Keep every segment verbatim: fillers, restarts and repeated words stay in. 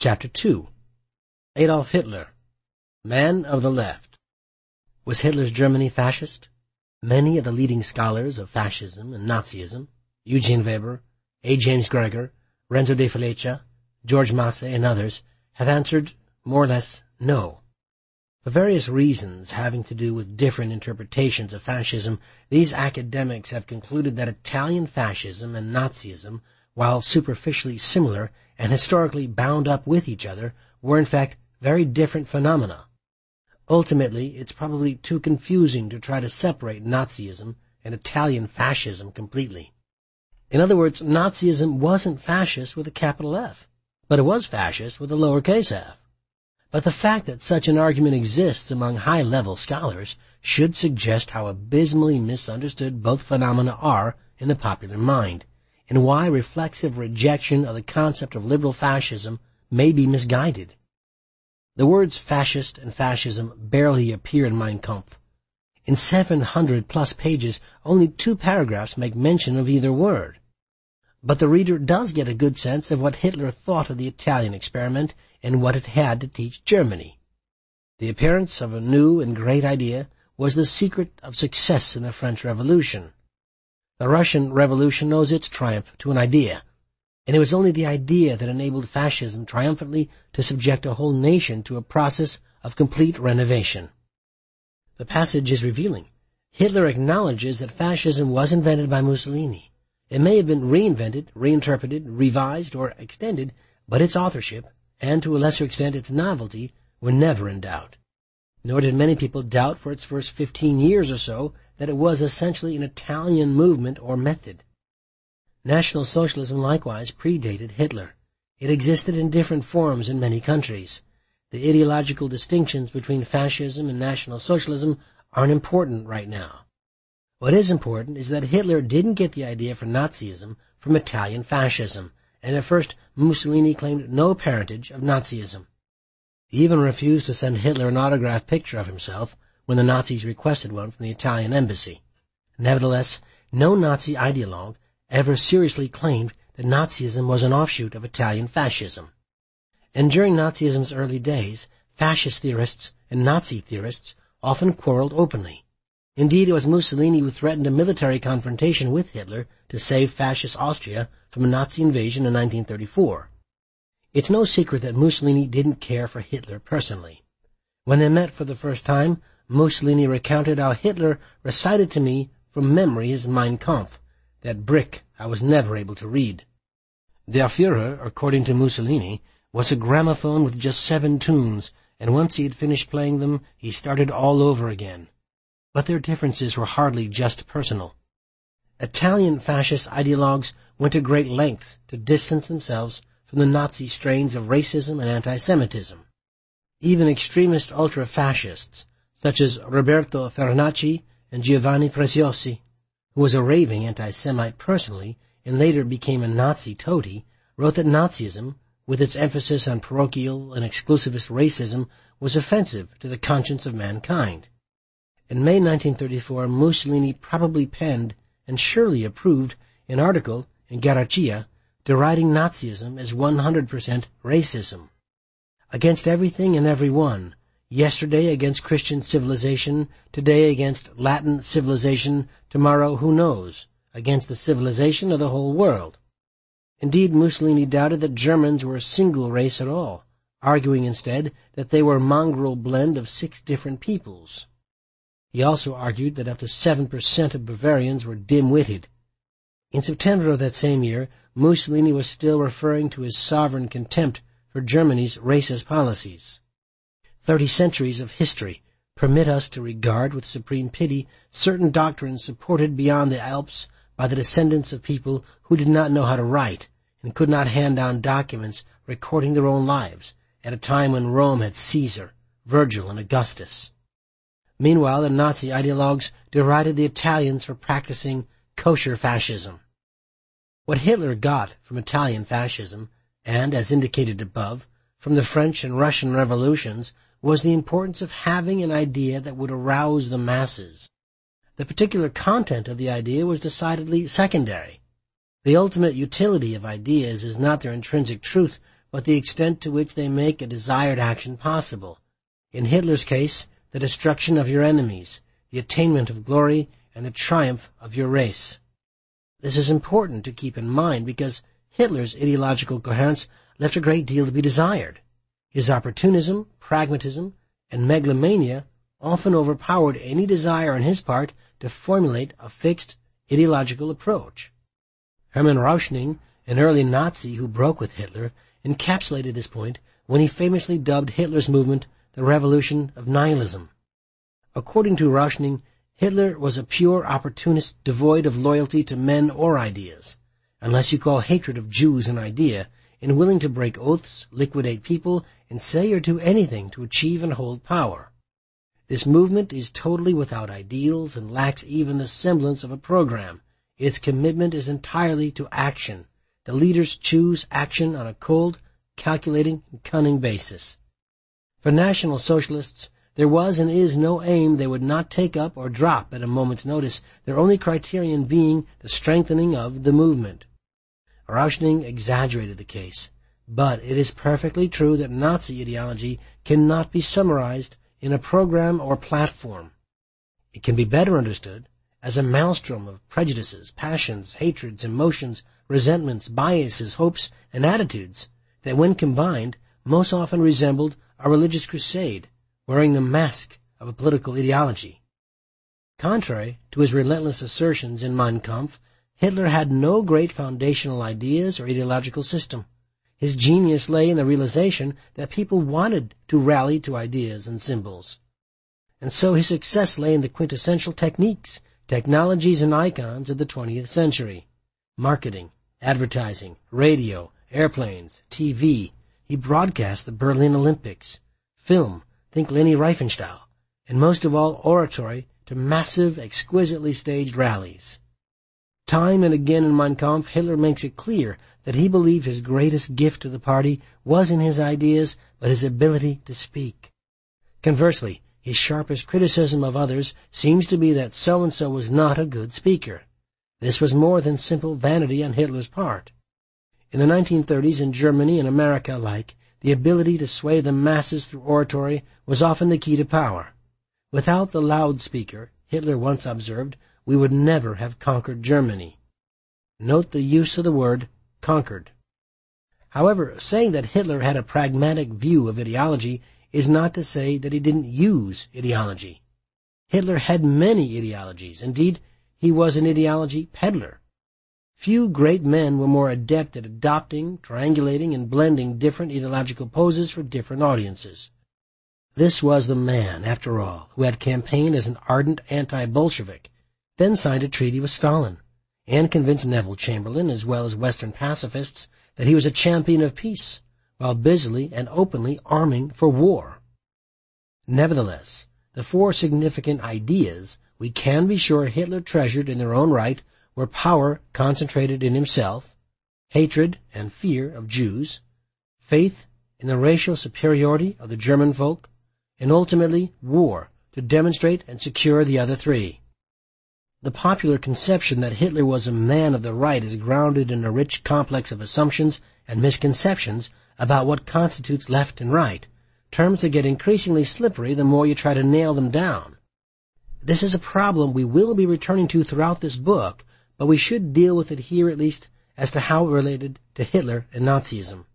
Chapter two. Adolf Hitler, Man of the Left. Was Hitler's Germany fascist? Many of the leading scholars of fascism and Nazism, Eugene Weber, A. James Gregor, Renzo de Flecha, George Masse, and others, have answered more or less no. For various reasons having to do with different interpretations of fascism, these academics have concluded that Italian fascism and Nazism, while superficially similar and historically bound up with each other, were in fact very different phenomena. Ultimately, it's probably too confusing to try to separate Nazism and Italian fascism completely. In other words, Nazism wasn't fascist with a capital F, but it was fascist with a lowercase f. But the fact that such an argument exists among high-level scholars should suggest how abysmally misunderstood both phenomena are in the popular mind, and why reflexive rejection of the concept of liberal fascism may be misguided. The words fascist and fascism barely appear in Mein Kampf. In seven hundred plus pages, only two paragraphs make mention of either word. But the reader does get a good sense of what Hitler thought of the Italian experiment and what it had to teach Germany. The appearance of a new and great idea was the secret of success in the French Revolution. The Russian Revolution owes its triumph to an idea, and it was only the idea that enabled fascism triumphantly to subject a whole nation to a process of complete renovation. The passage is revealing. Hitler acknowledges that fascism was invented by Mussolini. It may have been reinvented, reinterpreted, revised, or extended, but its authorship, and to a lesser extent its novelty, were never in doubt. Nor did many people doubt for its first fifteen years or so that it was essentially an Italian movement or method. National Socialism likewise predated Hitler. It existed in different forms in many countries. The ideological distinctions between fascism and National Socialism aren't important right now. What is important is that Hitler didn't get the idea for Nazism from Italian fascism, and at first Mussolini claimed no parentage of Nazism. He even refused to send Hitler an autographed picture of himself when the Nazis requested one from the Italian embassy. Nevertheless, no Nazi ideologue ever seriously claimed that Nazism was an offshoot of Italian fascism. And during Nazism's early days, fascist theorists and Nazi theorists often quarreled openly. Indeed, it was Mussolini who threatened a military confrontation with Hitler to save fascist Austria from a Nazi invasion in nineteen thirty-four. It's no secret that Mussolini didn't care for Hitler personally. When they met for the first time, Mussolini recounted how Hitler recited to me from memory his Mein Kampf, that brick I was never able to read. Der Führer, according to Mussolini, was a gramophone with just seven tunes, and once he had finished playing them, he started all over again. But their differences were hardly just personal. Italian fascist ideologues went to great lengths to distance themselves from the Nazi strains of racism and anti-Semitism. Even extremist ultra-fascists, such as Roberto Fernacci and Giovanni Preziosi, who was a raving anti-Semite personally and later became a Nazi toady, wrote that Nazism, with its emphasis on parochial and exclusivist racism, was offensive to the conscience of mankind. In May nineteen thirty-four, Mussolini probably penned and surely approved an article in Gerarchia deriding Nazism as one hundred percent racism. Against everything and everyone, yesterday against Christian civilization, today against Latin civilization, tomorrow, who knows, against the civilization of the whole world. Indeed, Mussolini doubted that Germans were a single race at all, arguing instead that they were a mongrel blend of six different peoples. He also argued that up to seven percent of Bavarians were dim-witted. In September of that same year, Mussolini was still referring to his sovereign contempt for Germany's racist policies. Thirty centuries of history permit us to regard with supreme pity certain doctrines supported beyond the Alps by the descendants of people who did not know how to write and could not hand down documents recording their own lives at a time when Rome had Caesar, Virgil, and Augustus. Meanwhile, the Nazi ideologues derided the Italians for practicing kosher fascism. What Hitler got from Italian fascism, and, as indicated above, from the French and Russian revolutions, was the importance of having an idea that would arouse the masses. The particular content of the idea was decidedly secondary. The ultimate utility of ideas is not their intrinsic truth, but the extent to which they make a desired action possible. In Hitler's case, the destruction of your enemies, the attainment of glory, and the triumph of your race. This is important to keep in mind because Hitler's ideological coherence left a great deal to be desired. His opportunism, pragmatism, and megalomania often overpowered any desire on his part to formulate a fixed ideological approach. Hermann Rauschning, an early Nazi who broke with Hitler, encapsulated this point when he famously dubbed Hitler's movement the Revolution of Nihilism. According to Rauschning, Hitler was a pure opportunist devoid of loyalty to men or ideas, unless you call hatred of Jews an idea, and willing to break oaths, liquidate people, and say or do anything to achieve and hold power. This movement is totally without ideals and lacks even the semblance of a program. Its commitment is entirely to action. The leaders choose action on a cold, calculating, and cunning basis. For National Socialists, there was and is no aim they would not take up or drop at a moment's notice, their only criterion being the strengthening of the movement. Rauschning exaggerated the case, but it is perfectly true that Nazi ideology cannot be summarized in a program or platform. It can be better understood as a maelstrom of prejudices, passions, hatreds, emotions, resentments, biases, hopes, and attitudes that, when combined, most often resembled a religious crusade wearing the mask of a political ideology. Contrary to his relentless assertions in Mein Kampf, Hitler had no great foundational ideas or ideological system. His genius lay in the realization that people wanted to rally to ideas and symbols. And so his success lay in the quintessential techniques, technologies, and icons of the twentieth century. Marketing, advertising, radio, airplanes, T V. He broadcast the Berlin Olympics. Film, think Leni Riefenstahl. And most of all, oratory to massive, exquisitely staged rallies. Time and again in Mein Kampf, Hitler makes it clear that he believed his greatest gift to the party wasn't his ideas, but his ability to speak. Conversely, his sharpest criticism of others seems to be that so-and-so was not a good speaker. This was more than simple vanity on Hitler's part. In the nineteen thirties, in Germany and America alike, the ability to sway the masses through oratory was often the key to power. Without the loudspeaker, Hitler once observed, we would never have conquered Germany. Note the use of the word conquered. However, saying that Hitler had a pragmatic view of ideology is not to say that he didn't use ideology. Hitler had many ideologies. Indeed, he was an ideology peddler. Few great men were more adept at adopting, triangulating, and blending different ideological poses for different audiences. This was the man, after all, who had campaigned as an ardent anti-Bolshevik, then signed a treaty with Stalin, and convinced Neville Chamberlain, as well as Western pacifists, that he was a champion of peace, while busily and openly arming for war. Nevertheless, the four significant ideas we can be sure Hitler treasured in their own right were power concentrated in himself, hatred and fear of Jews, faith in the racial superiority of the German folk, and ultimately war to demonstrate and secure the other three. The popular conception that Hitler was a man of the right is grounded in a rich complex of assumptions and misconceptions about what constitutes left and right, terms that get increasingly slippery the more you try to nail them down. This is a problem we will be returning to throughout this book, but we should deal with it here at least as to how it related to Hitler and Nazism.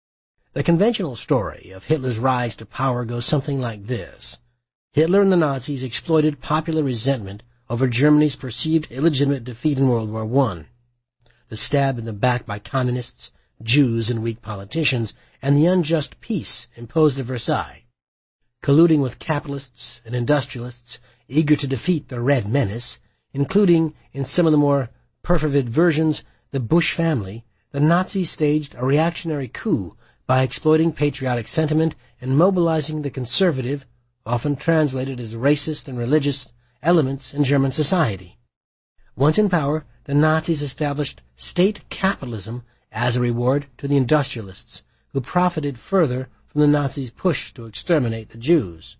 The conventional story of Hitler's rise to power goes something like this. Hitler and the Nazis exploited popular resentment over Germany's perceived illegitimate defeat in World War One, the stab in the back by communists, Jews, and weak politicians, and the unjust peace imposed at Versailles. Colluding with capitalists and industrialists eager to defeat the Red Menace, including, in some of the more perfervid versions, the Bush family, the Nazis staged a reactionary coup by exploiting patriotic sentiment and mobilizing the conservative, often translated as racist and religious, elements in German society. Once in power, the Nazis established state capitalism as a reward to the industrialists, who profited further from the Nazis' push to exterminate the Jews.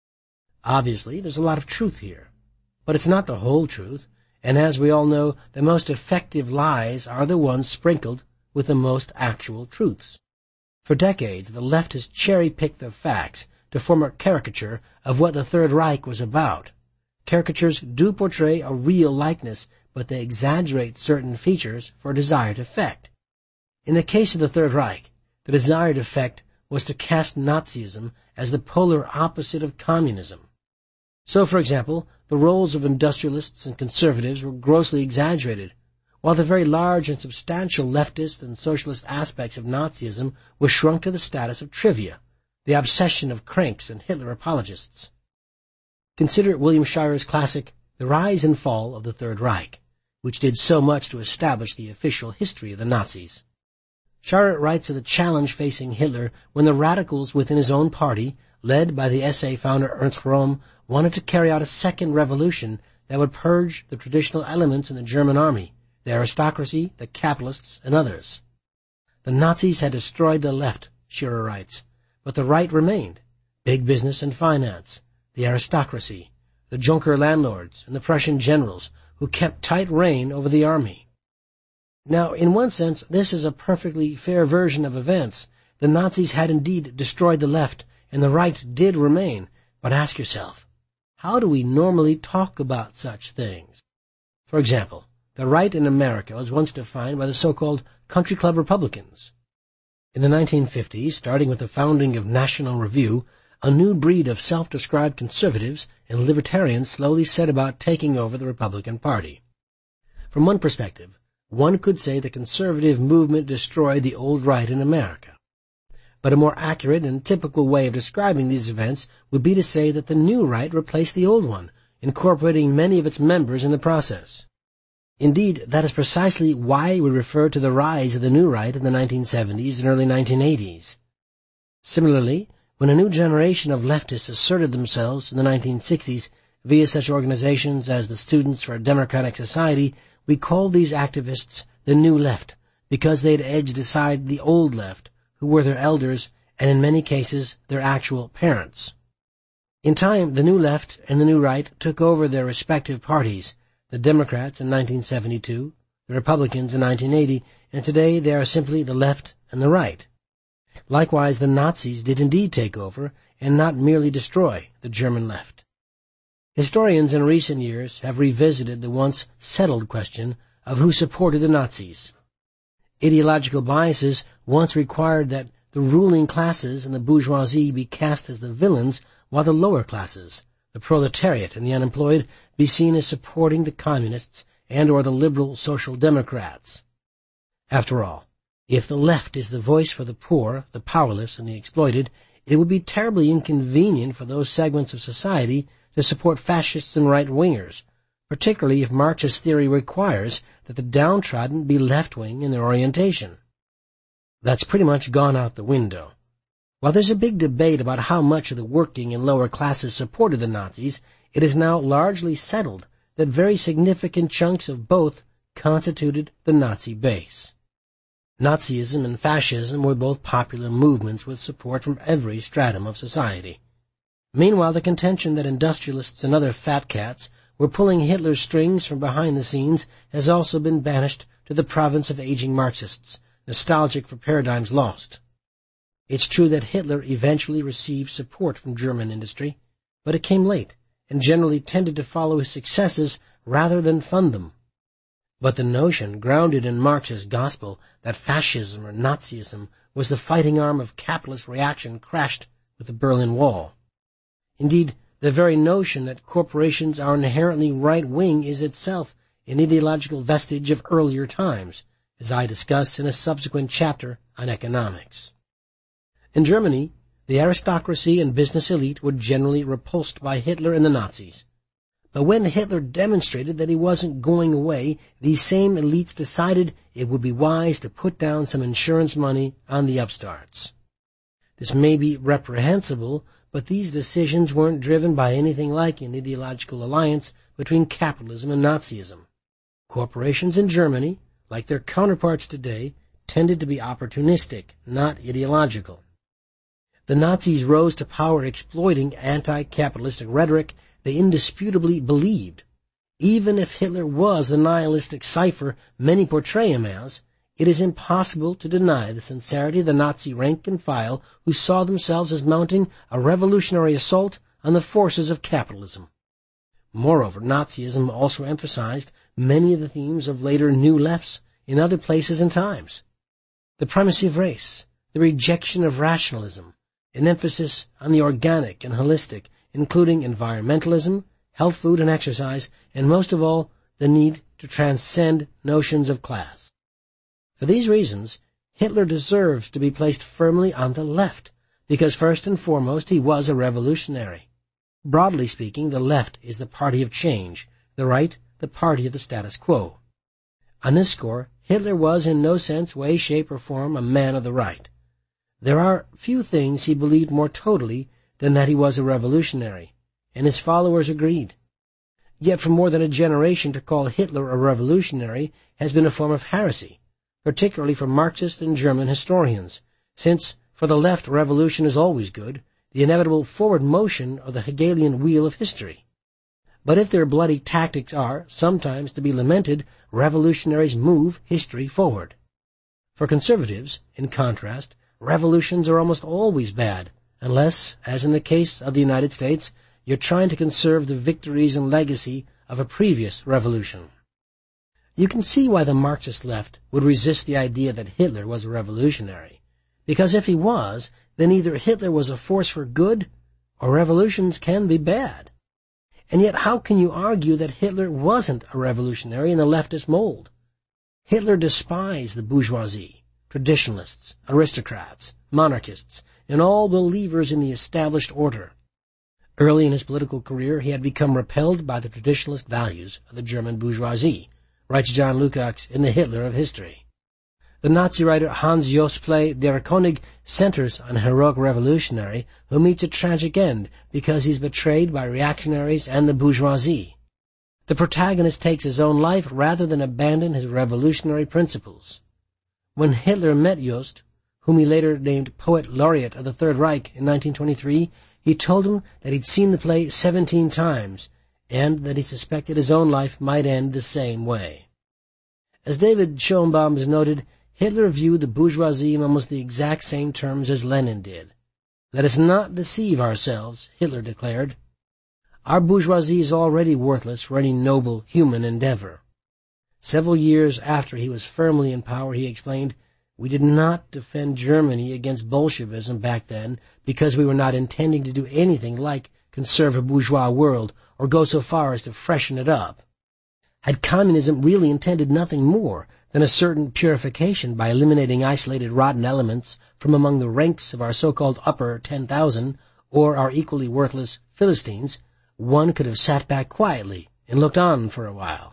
Obviously, there's a lot of truth here, but it's not the whole truth, and as we all know, the most effective lies are the ones sprinkled with the most actual truths. For decades, the left has cherry-picked the facts to form a caricature of what the Third Reich was about. Caricatures do portray a real likeness, but they exaggerate certain features for a desired effect. In the case of the Third Reich, the desired effect was to cast Nazism as the polar opposite of communism. So, for example, the roles of industrialists and conservatives were grossly exaggerated, while the very large and substantial leftist and socialist aspects of Nazism were shrunk to the status of trivia, the obsession of cranks and Hitler apologists. Consider William Shirer's classic The Rise and Fall of the Third Reich, which did so much to establish the official history of the Nazis. Shirer writes of the challenge facing Hitler when the radicals within his own party, led by the S A founder Ernst Röhm, wanted to carry out a second revolution that would purge the traditional elements in the German army, the aristocracy, the capitalists, and others. The Nazis had destroyed the left, Shirer writes, but the right remained, big business and finance, the aristocracy, the Junker landlords, and the Prussian generals, who kept tight rein over the army. Now, in one sense, this is a perfectly fair version of events. The Nazis had indeed destroyed the left, and the right did remain. But ask yourself, how do we normally talk about such things? For example, the right in America was once defined by the so-called Country Club Republicans. In the nineteen fifties, starting with the founding of National Review, a new breed of self-described conservatives and libertarians slowly set about taking over the Republican Party. From one perspective, one could say the conservative movement destroyed the old right in America. But a more accurate and typical way of describing these events would be to say that the new right replaced the old one, incorporating many of its members in the process. Indeed, that is precisely why we refer to the rise of the new right in the nineteen seventies and early nineteen eighties. Similarly, when a new generation of leftists asserted themselves in the nineteen sixties via such organizations as the Students for a Democratic Society, we called these activists the New Left because they had edged aside the Old Left, who were their elders and in many cases their actual parents. In time, the New Left and the New Right took over their respective parties, the Democrats in nineteen seventy-two, the Republicans in nineteen eighty, and today they are simply the Left and the Right. Likewise, the Nazis did indeed take over and not merely destroy the German left. Historians in recent years have revisited the once settled question of who supported the Nazis. Ideological biases once required that the ruling classes and the bourgeoisie be cast as the villains, while the lower classes, the proletariat and the unemployed, be seen as supporting the communists and or the liberal social democrats. After all, if the left is the voice for the poor, the powerless, and the exploited, it would be terribly inconvenient for those segments of society to support fascists and right-wingers, particularly if Marxist theory requires that the downtrodden be left-wing in their orientation. That's pretty much gone out the window. While there's a big debate about how much of the working and lower classes supported the Nazis, it is now largely settled that very significant chunks of both constituted the Nazi base. Nazism and fascism were both popular movements with support from every stratum of society. Meanwhile, the contention that industrialists and other fat cats were pulling Hitler's strings from behind the scenes has also been banished to the province of aging Marxists, nostalgic for paradigms lost. It's true that Hitler eventually received support from German industry, but it came late and generally tended to follow his successes rather than fund them. But the notion, grounded in Marx's gospel, that fascism or Nazism was the fighting arm of capitalist reaction crashed with the Berlin Wall. Indeed, the very notion that corporations are inherently right-wing is itself an ideological vestige of earlier times, as I discuss in a subsequent chapter on economics. In Germany, the aristocracy and business elite were generally repulsed by Hitler and the Nazis. But when Hitler demonstrated that he wasn't going away, these same elites decided it would be wise to put down some insurance money on the upstarts. This may be reprehensible, but these decisions weren't driven by anything like an ideological alliance between capitalism and Nazism. Corporations in Germany, like their counterparts today, tended to be opportunistic, not ideological. The Nazis rose to power exploiting anti-capitalistic rhetoric they indisputably believed. Even if Hitler was the nihilistic cipher many portray him as, it is impossible to deny the sincerity of the Nazi rank and file who saw themselves as mounting a revolutionary assault on the forces of capitalism. Moreover, Nazism also emphasized many of the themes of later New Lefts in other places and times. The primacy of race, the rejection of rationalism, an emphasis on the organic and holistic, including environmentalism, health, food, and exercise, and most of all, the need to transcend notions of class. For these reasons, Hitler deserves to be placed firmly on the left, because first and foremost he was a revolutionary. Broadly speaking, the left is the party of change, the right the party of the status quo. On this score, Hitler was in no sense, way, shape, or form a man of the right. There are few things he believed more totally than that he was a revolutionary, and his followers agreed. Yet for more than a generation to call Hitler a revolutionary has been a form of heresy, particularly for Marxist and German historians, since for the left revolution is always good, the inevitable forward motion of the Hegelian wheel of history. But if their bloody tactics are sometimes to be lamented, revolutionaries move history forward. For conservatives, in contrast, revolutions are almost always bad, unless, as in the case of the United States, you're trying to conserve the victories and legacy of a previous revolution. You can see why the Marxist left would resist the idea that Hitler was a revolutionary, because if he was, then either Hitler was a force for good, or revolutions can be bad. And yet how can you argue that Hitler wasn't a revolutionary in the leftist mold? Hitler despised the bourgeoisie, traditionalists, aristocrats, monarchists, and all believers in the established order. Early in his political career, he had become repelled by the traditionalist values of the German bourgeoisie, writes John Lukács in The Hitler of History. The Nazi writer Hans-Jost play Der König centers on a heroic revolutionary who meets a tragic end because he's betrayed by reactionaries and the bourgeoisie. The protagonist takes his own life rather than abandon his revolutionary principles. When Hitler met Jost, whom he later named Poet Laureate of the Third Reich in nineteen twenty-three, he told him that he'd seen the play seventeen times, and that he suspected his own life might end the same way. As David Schoenbaum has noted, Hitler viewed the bourgeoisie in almost the exact same terms as Lenin did. Let us not deceive ourselves, Hitler declared. Our bourgeoisie is already worthless for any noble human endeavor. Several years after he was firmly in power, he explained, "We did not defend Germany against Bolshevism back then because we were not intending to do anything like conserve a bourgeois world or go so far as to freshen it up. Had communism really intended nothing more than a certain purification by eliminating isolated rotten elements from among the ranks of our so-called upper ten thousand or our equally worthless Philistines, one could have sat back quietly and looked on for a while."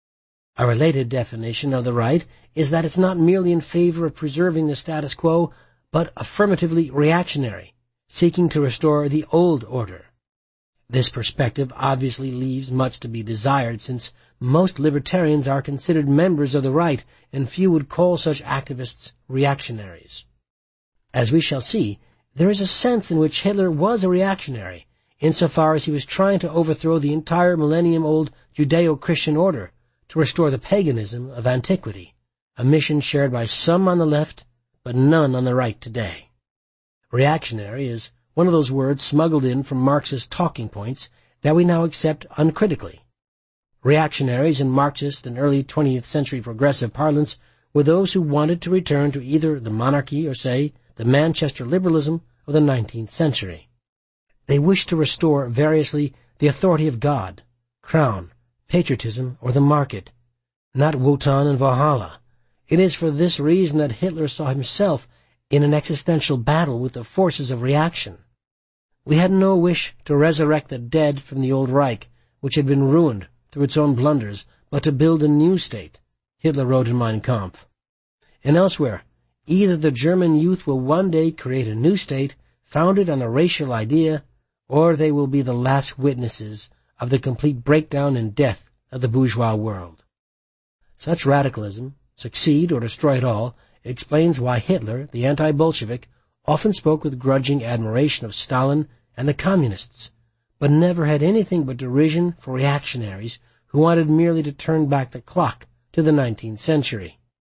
A related definition of the right is that it's not merely in favor of preserving the status quo, but affirmatively reactionary, seeking to restore the old order. This perspective obviously leaves much to be desired, since most libertarians are considered members of the right, and few would call such activists reactionaries. As we shall see, there is a sense in which Hitler was a reactionary, insofar as he was trying to overthrow the entire millennium-old Judeo-Christian order, to restore the paganism of antiquity, a mission shared by some on the left, but none on the right today. Reactionary is one of those words smuggled in from Marxist talking points that we now accept uncritically. Reactionaries in Marxist and early twentieth century progressive parlance were those who wanted to return to either the monarchy or, say, the Manchester liberalism of the nineteenth century. They wished to restore variously the authority of God, crown, patriotism, or the market, not Wotan and Valhalla. It is for this reason that Hitler saw himself in an existential battle with the forces of reaction. We had no wish to resurrect the dead from the old Reich, which had been ruined through its own blunders, but to build a new state, Hitler wrote in Mein Kampf. And elsewhere, either the German youth will one day create a new state founded on the racial idea, or they will be the last witnesses of the complete breakdown and death of the bourgeois world. Such radicalism, succeed or destroy it all, explains why Hitler, the anti-Bolshevik, often spoke with grudging admiration of Stalin and the communists, but never had anything but derision for reactionaries who wanted merely to turn back the clock to the nineteenth century.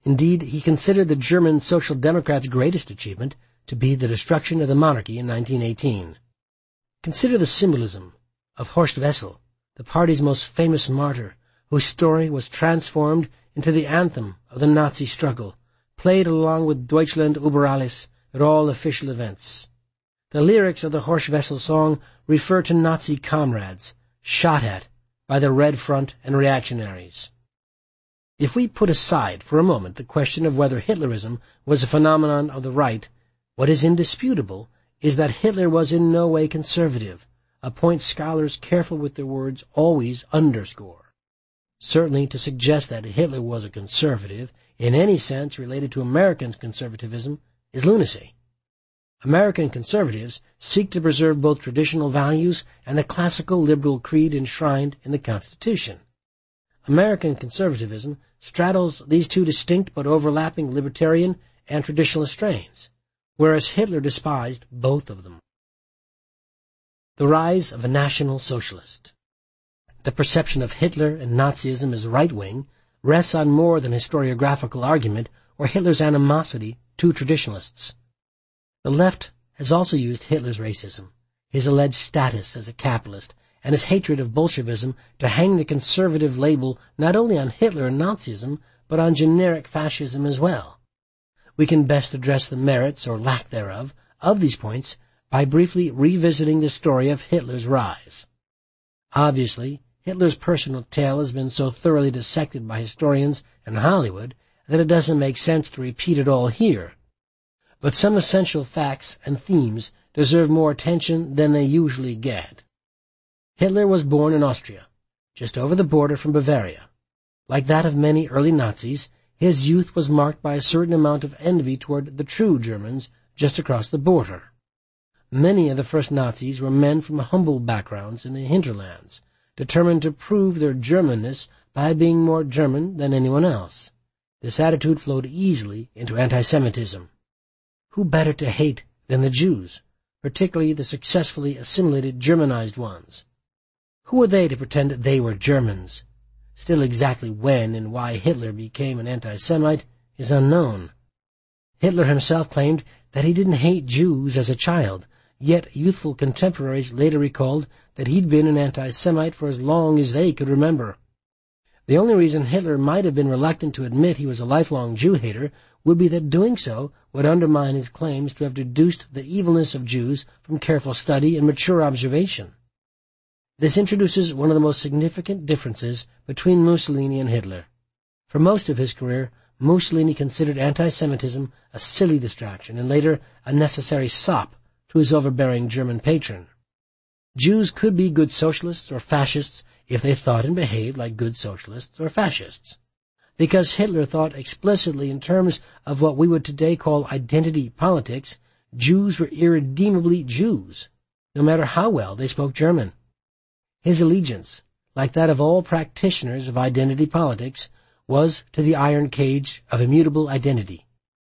Indeed, he considered the German Social Democrats' greatest achievement to be the destruction of the monarchy in nineteen eighteen. Consider the symbolism of Horst Wessel, the party's most famous martyr, whose story was transformed into the anthem of the Nazi struggle, played along with Deutschland über alles at all official events. The lyrics of the Horst Wessel song refer to Nazi comrades shot at by the Red Front and reactionaries. If we put aside for a moment the question of whether Hitlerism was a phenomenon of the right, what is indisputable is that Hitler was in no way conservative, a point scholars careful with their words always underscore. Certainly to suggest that Hitler was a conservative, in any sense related to American conservatism, is lunacy. American conservatives seek to preserve both traditional values and the classical liberal creed enshrined in the Constitution. American conservatism straddles these two distinct but overlapping libertarian and traditionalist strains, whereas Hitler despised both of them. The rise of a National Socialist. The perception of Hitler and Nazism as right-wing rests on more than historiographical argument or Hitler's animosity to traditionalists. The left has also used Hitler's racism, his alleged status as a capitalist, and his hatred of Bolshevism to hang the conservative label not only on Hitler and Nazism, but on generic fascism as well. We can best address the merits, or lack thereof, of these points by briefly revisiting the story of Hitler's rise. Obviously, Hitler's personal tale has been so thoroughly dissected by historians and Hollywood that it doesn't make sense to repeat it all here. But some essential facts and themes deserve more attention than they usually get. Hitler was born in Austria, just over the border from Bavaria. Like that of many early Nazis, his youth was marked by a certain amount of envy toward the true Germans just across the border. Many of the first Nazis were men from humble backgrounds in the hinterlands, determined to prove their Germanness by being more German than anyone else. This attitude flowed easily into anti-Semitism. Who better to hate than the Jews, particularly the successfully assimilated Germanized ones? Who were they to pretend they were Germans? Still exactly when and why Hitler became an anti-Semite is unknown. Hitler himself claimed that he didn't hate Jews as a child, yet youthful contemporaries later recalled that he'd been an anti-Semite for as long as they could remember. The only reason Hitler might have been reluctant to admit he was a lifelong Jew-hater would be that doing so would undermine his claims to have deduced the evilness of Jews from careful study and mature observation. This introduces one of the most significant differences between Mussolini and Hitler. For most of his career, Mussolini considered anti-Semitism a silly distraction and later a necessary sop to his overbearing German patron. Jews could be good socialists or fascists if they thought and behaved like good socialists or fascists. Because Hitler thought explicitly in terms of what we would today call identity politics, Jews were irredeemably Jews, no matter how well they spoke German. His allegiance, like that of all practitioners of identity politics, was to the iron cage of immutable identity.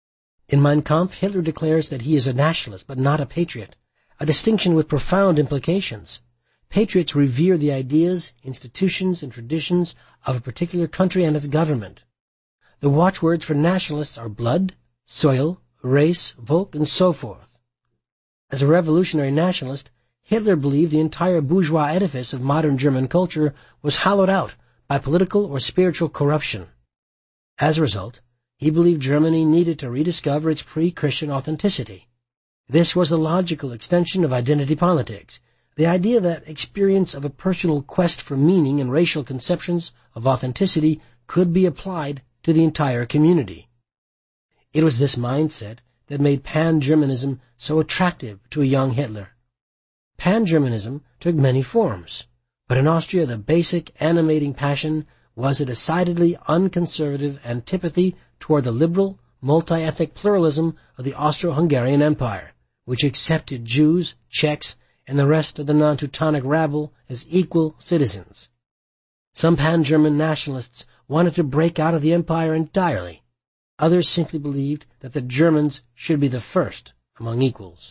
In Mein Kampf, Hitler declares that he is a nationalist but not a patriot, a distinction with profound implications. Patriots revere the ideas, institutions, and traditions of a particular country and its government. The watchwords for nationalists are blood, soil, race, Volk, and so forth. As a revolutionary nationalist, Hitler believed the entire bourgeois edifice of modern German culture was hollowed out by political or spiritual corruption. As a result, he believed Germany needed to rediscover its pre-Christian authenticity. This was the logical extension of identity politics, the idea that experience of a personal quest for meaning and racial conceptions of authenticity could be applied to the entire community. It was this mindset that made pan-Germanism so attractive to a young Hitler. Pan-Germanism took many forms, but in Austria the basic animating passion was a decidedly unconservative antipathy toward the liberal, multi-ethnic pluralism of the Austro-Hungarian Empire, which accepted Jews, Czechs, and the rest of the non-Teutonic rabble as equal citizens. Some pan-German nationalists wanted to break out of the empire entirely. Others simply believed that the Germans should be the first among equals.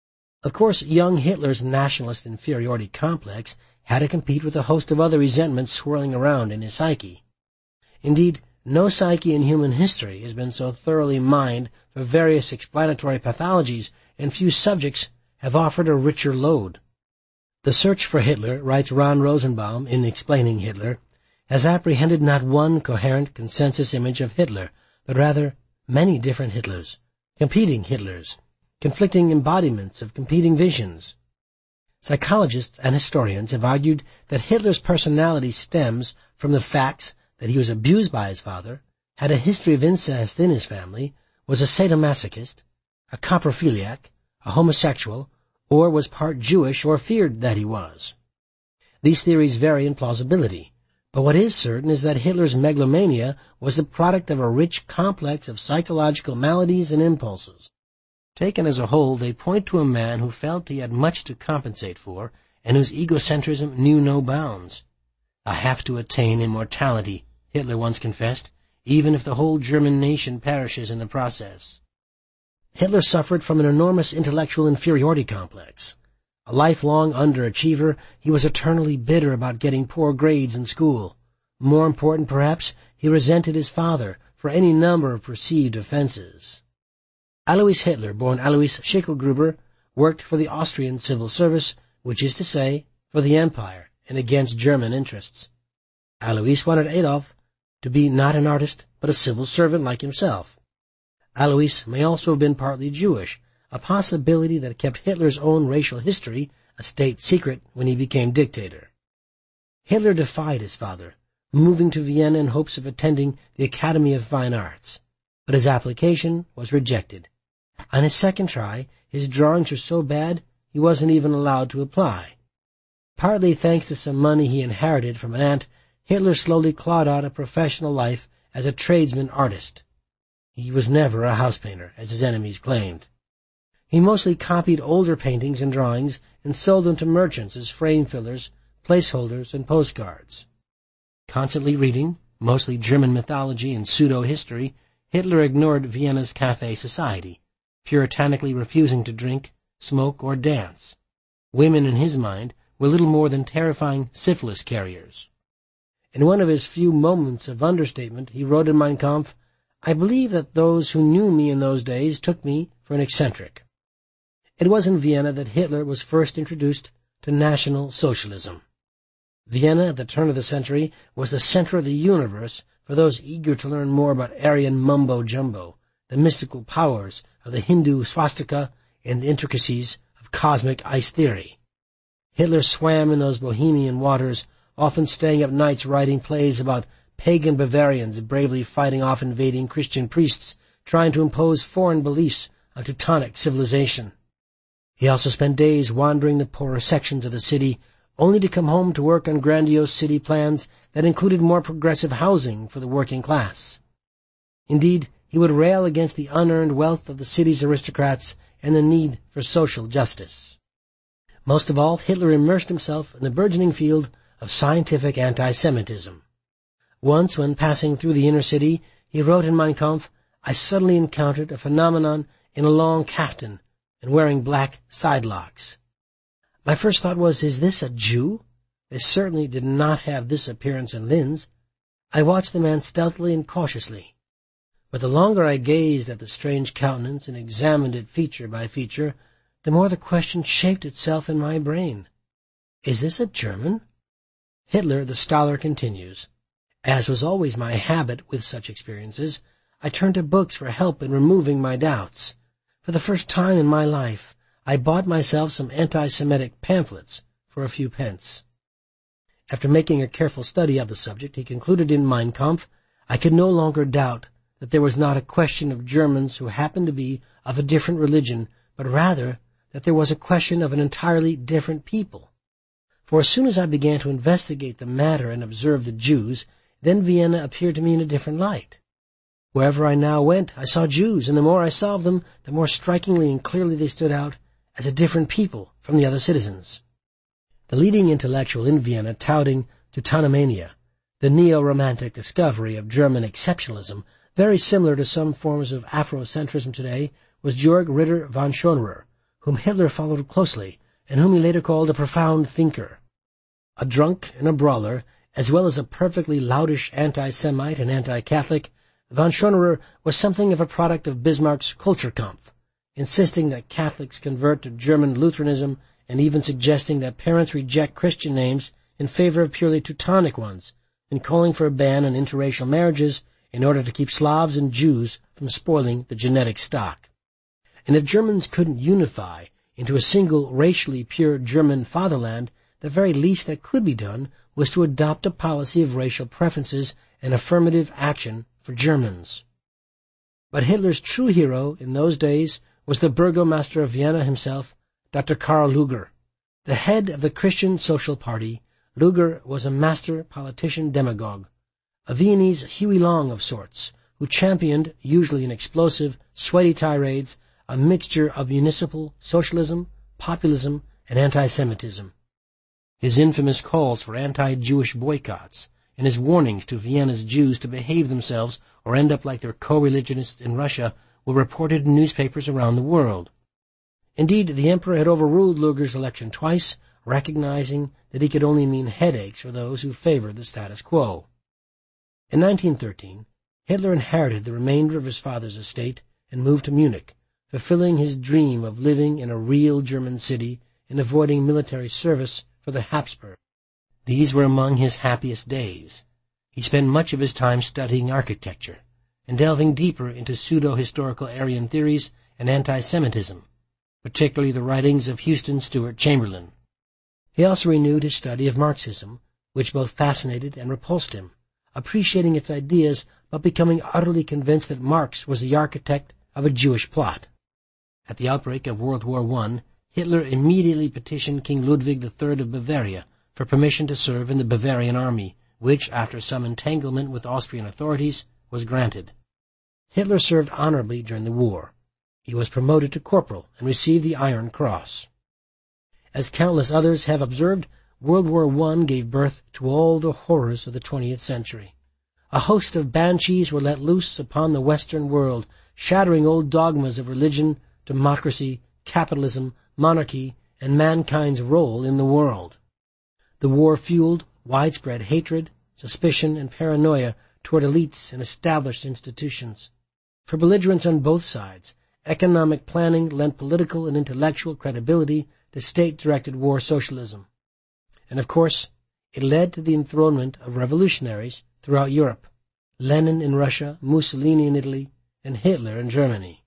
Of course, young Hitler's nationalist inferiority complex had to compete with a host of other resentments swirling around in his psyche. Indeed, No psyche in human history has been so thoroughly mined for various explanatory pathologies, and few subjects have offered a richer load. The search for Hitler, writes Ron Rosenbaum in Explaining Hitler, has apprehended not one coherent consensus image of Hitler, but rather many different Hitlers, competing Hitlers, conflicting embodiments of competing visions. Psychologists and historians have argued that Hitler's personality stems from the facts that he was abused by his father, had a history of incest in his family, was a sadomasochist, a coprophiliac, a homosexual, or was part Jewish or feared that he was. These theories vary in plausibility, but what is certain is that Hitler's megalomania was the product of a rich complex of psychological maladies and impulses. Taken as a whole, they point to a man who felt he had much to compensate for, and whose egocentrism knew no bounds. "I have to attain immortality," Hitler once confessed, "even if the whole German nation perishes in the process." Hitler suffered from an enormous intellectual inferiority complex. A lifelong underachiever, he was eternally bitter about getting poor grades in school. More important, perhaps, he resented his father for any number of perceived offenses. Alois Hitler, born Alois Schicklgruber, worked for the Austrian civil service, which is to say, for the Empire and against German interests. Alois wanted Adolf to be not an artist, but a civil servant like himself. Alois may also have been partly Jewish, a possibility that kept Hitler's own racial history a state secret when he became dictator. Hitler defied his father, moving to Vienna in hopes of attending the Academy of Fine Arts, but his application was rejected. On his second try, his drawings were so bad he wasn't even allowed to apply. Partly thanks to some money he inherited from an aunt, Hitler slowly clawed out a professional life as a tradesman artist. He was never a house painter, as his enemies claimed. He mostly copied older paintings and drawings and sold them to merchants as frame fillers, placeholders, and postcards. Constantly reading, mostly German mythology and pseudo-history, Hitler ignored Vienna's cafe society, puritanically refusing to drink, smoke, or dance. Women, in his mind, were little more than terrifying syphilis carriers. In one of his few moments of understatement, he wrote in Mein Kampf, "I believe that those who knew me in those days took me for an eccentric." It was in Vienna that Hitler was first introduced to National Socialism. Vienna, at the turn of the century, was the center of the universe for those eager to learn more about Aryan mumbo-jumbo, the mystical powers of the Hindu swastika, and the intricacies of cosmic ice theory. Hitler swam in those bohemian waters, often staying up nights writing plays about pagan Bavarians bravely fighting off invading Christian priests trying to impose foreign beliefs on Teutonic civilization. He also spent days wandering the poorer sections of the city, only to come home to work on grandiose city plans that included more progressive housing for the working class. Indeed, he would rail against the unearned wealth of the city's aristocrats and the need for social justice. Most of all, Hitler immersed himself in the burgeoning field of scientific anti-Semitism. Once, when passing through the inner city, he wrote in Mein Kampf, "I suddenly encountered a phenomenon in a long kaftan and wearing black sidelocks. My first thought was, is this a Jew? They certainly did not have this appearance in Linz. I watched the man stealthily and cautiously. But the longer I gazed at the strange countenance and examined it feature by feature, the more the question shaped itself in my brain. Is this a German?" Hitler, the scholar, continues, "As was always my habit with such experiences, I turned to books for help in removing my doubts. For the first time in my life, I bought myself some anti-Semitic pamphlets for a few pence." After making a careful study of the subject, he concluded in Mein Kampf, "I could no longer doubt that there was not a question of Germans who happened to be of a different religion, but rather that there was a question of an entirely different people. For as soon as I began to investigate the matter and observe the Jews, then Vienna appeared to me in a different light. Wherever I now went, I saw Jews, and the more I saw of them, the more strikingly and clearly they stood out as a different people from the other citizens." The leading intellectual in Vienna touting Teutonomania, the neo-romantic discovery of German exceptionalism, very similar to some forms of Afrocentrism today, was Georg Ritter von Schoenroer, whom Hitler followed closely, and whom he later called a profound thinker. A drunk and a brawler, As well as a perfectly loutish anti-Semite and anti-Catholic, von Schonerer was something of a product of Bismarck's Kulturkampf, insisting that Catholics convert to German Lutheranism and even suggesting that parents reject Christian names in favor of purely Teutonic ones, and calling for a ban on interracial marriages in order to keep Slavs and Jews from spoiling the genetic stock. And if Germans couldn't unify into a single racially pure German fatherland, the very least that could be done was to adopt a policy of racial preferences and affirmative action for Germans. But Hitler's true hero in those days was the Burgomaster of Vienna himself, Doctor Karl Lueger. The head of the Christian Social Party, Lueger was a master politician-demagogue, a Viennese Huey Long of sorts, who championed, usually in explosive, sweaty tirades, a mixture of municipal socialism, populism, and anti-Semitism. His infamous calls for anti-Jewish boycotts and his warnings to Vienna's Jews to behave themselves or end up like their co-religionists in Russia were reported in newspapers around the world. Indeed, the emperor had overruled Lueger's election twice, recognizing that he could only mean headaches for those who favored the status quo. In nineteen thirteen, Hitler inherited the remainder of his father's estate and moved to Munich, fulfilling his dream of living in a real German city and avoiding military service for the Habsburg. These were among his happiest days. He spent much of his time studying architecture and delving deeper into pseudo-historical Aryan theories and anti-Semitism, particularly the writings of Houston Stewart Chamberlain. He also renewed his study of Marxism, which both fascinated and repulsed him, appreciating its ideas but becoming utterly convinced that Marx was the architect of a Jewish plot. At the outbreak of World War One, Hitler immediately petitioned King Ludwig the Third of Bavaria for permission to serve in the Bavarian army, which, after some entanglement with Austrian authorities, was granted. Hitler served honorably during the war. He was promoted to corporal and received the Iron Cross. As countless others have observed, World War One gave birth to all the horrors of the twentieth century. A host of banshees were let loose upon the Western world, shattering old dogmas of religion, democracy, capitalism, monarchy, and mankind's role in the world. The war fueled widespread hatred, suspicion, and paranoia toward elites and established institutions. For belligerents on both sides, economic planning lent political and intellectual credibility to state-directed war socialism. And of course, it led to the enthronement of revolutionaries throughout Europe, Lenin in Russia, Mussolini in Italy, and Hitler in Germany.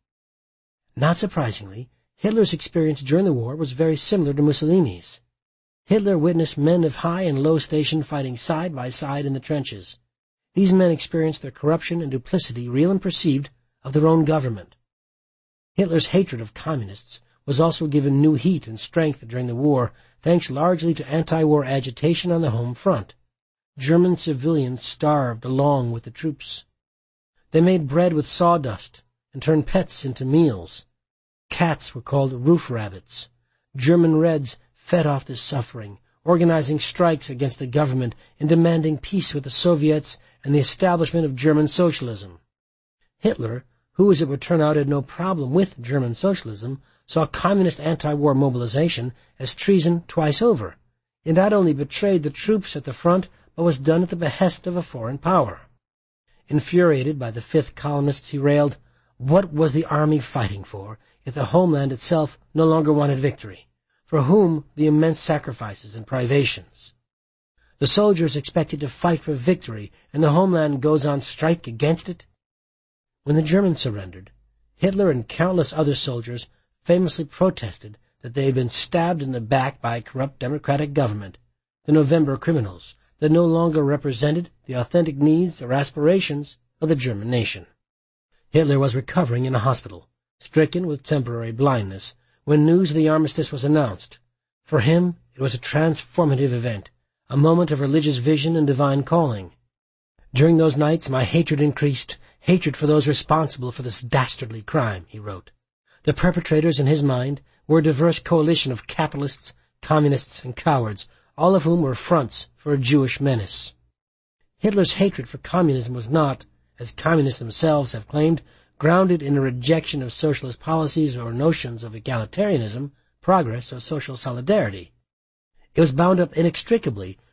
Not surprisingly, Hitler's experience during the war was very similar to Mussolini's. Hitler witnessed men of high and low station fighting side by side in the trenches. These men experienced the corruption and duplicity, real and perceived, of their own government. Hitler's hatred of communists was also given new heat and strength during the war, thanks largely to anti-war agitation on the home front. German civilians starved along with the troops. They made bread with sawdust and turned pets into meals. Cats were called roof rabbits. German Reds fed off this suffering, organizing strikes against the government and demanding peace with the Soviets and the establishment of German socialism. Hitler, who, as it would turn out, had no problem with German socialism, saw communist anti-war mobilization as treason twice over. It not only betrayed the troops at the front, but was done at the behest of a foreign power. Infuriated by the fifth columnists, he railed, "What was the army fighting for if the homeland itself no longer wanted victory? For whom the immense sacrifices and privations? The soldiers expected to fight for victory, and the homeland goes on strike against it?" When the Germans surrendered, Hitler and countless other soldiers famously protested that they had been stabbed in the back by a corrupt democratic government, the November criminals, that no longer represented the authentic needs or aspirations of the German nation. Hitler was recovering in a hospital, stricken with temporary blindness, when news of the armistice was announced. For him, it was a transformative event, a moment of religious vision and divine calling. "During those nights my hatred increased, hatred for those responsible for this dastardly crime," he wrote. The perpetrators, in his mind, were a diverse coalition of capitalists, communists, and cowards, all of whom were fronts for a Jewish menace. Hitler's hatred for communism was not, as communists themselves have claimed, grounded in a rejection of socialist policies or notions of egalitarianism, progress, or social solidarity. It was bound up inextricably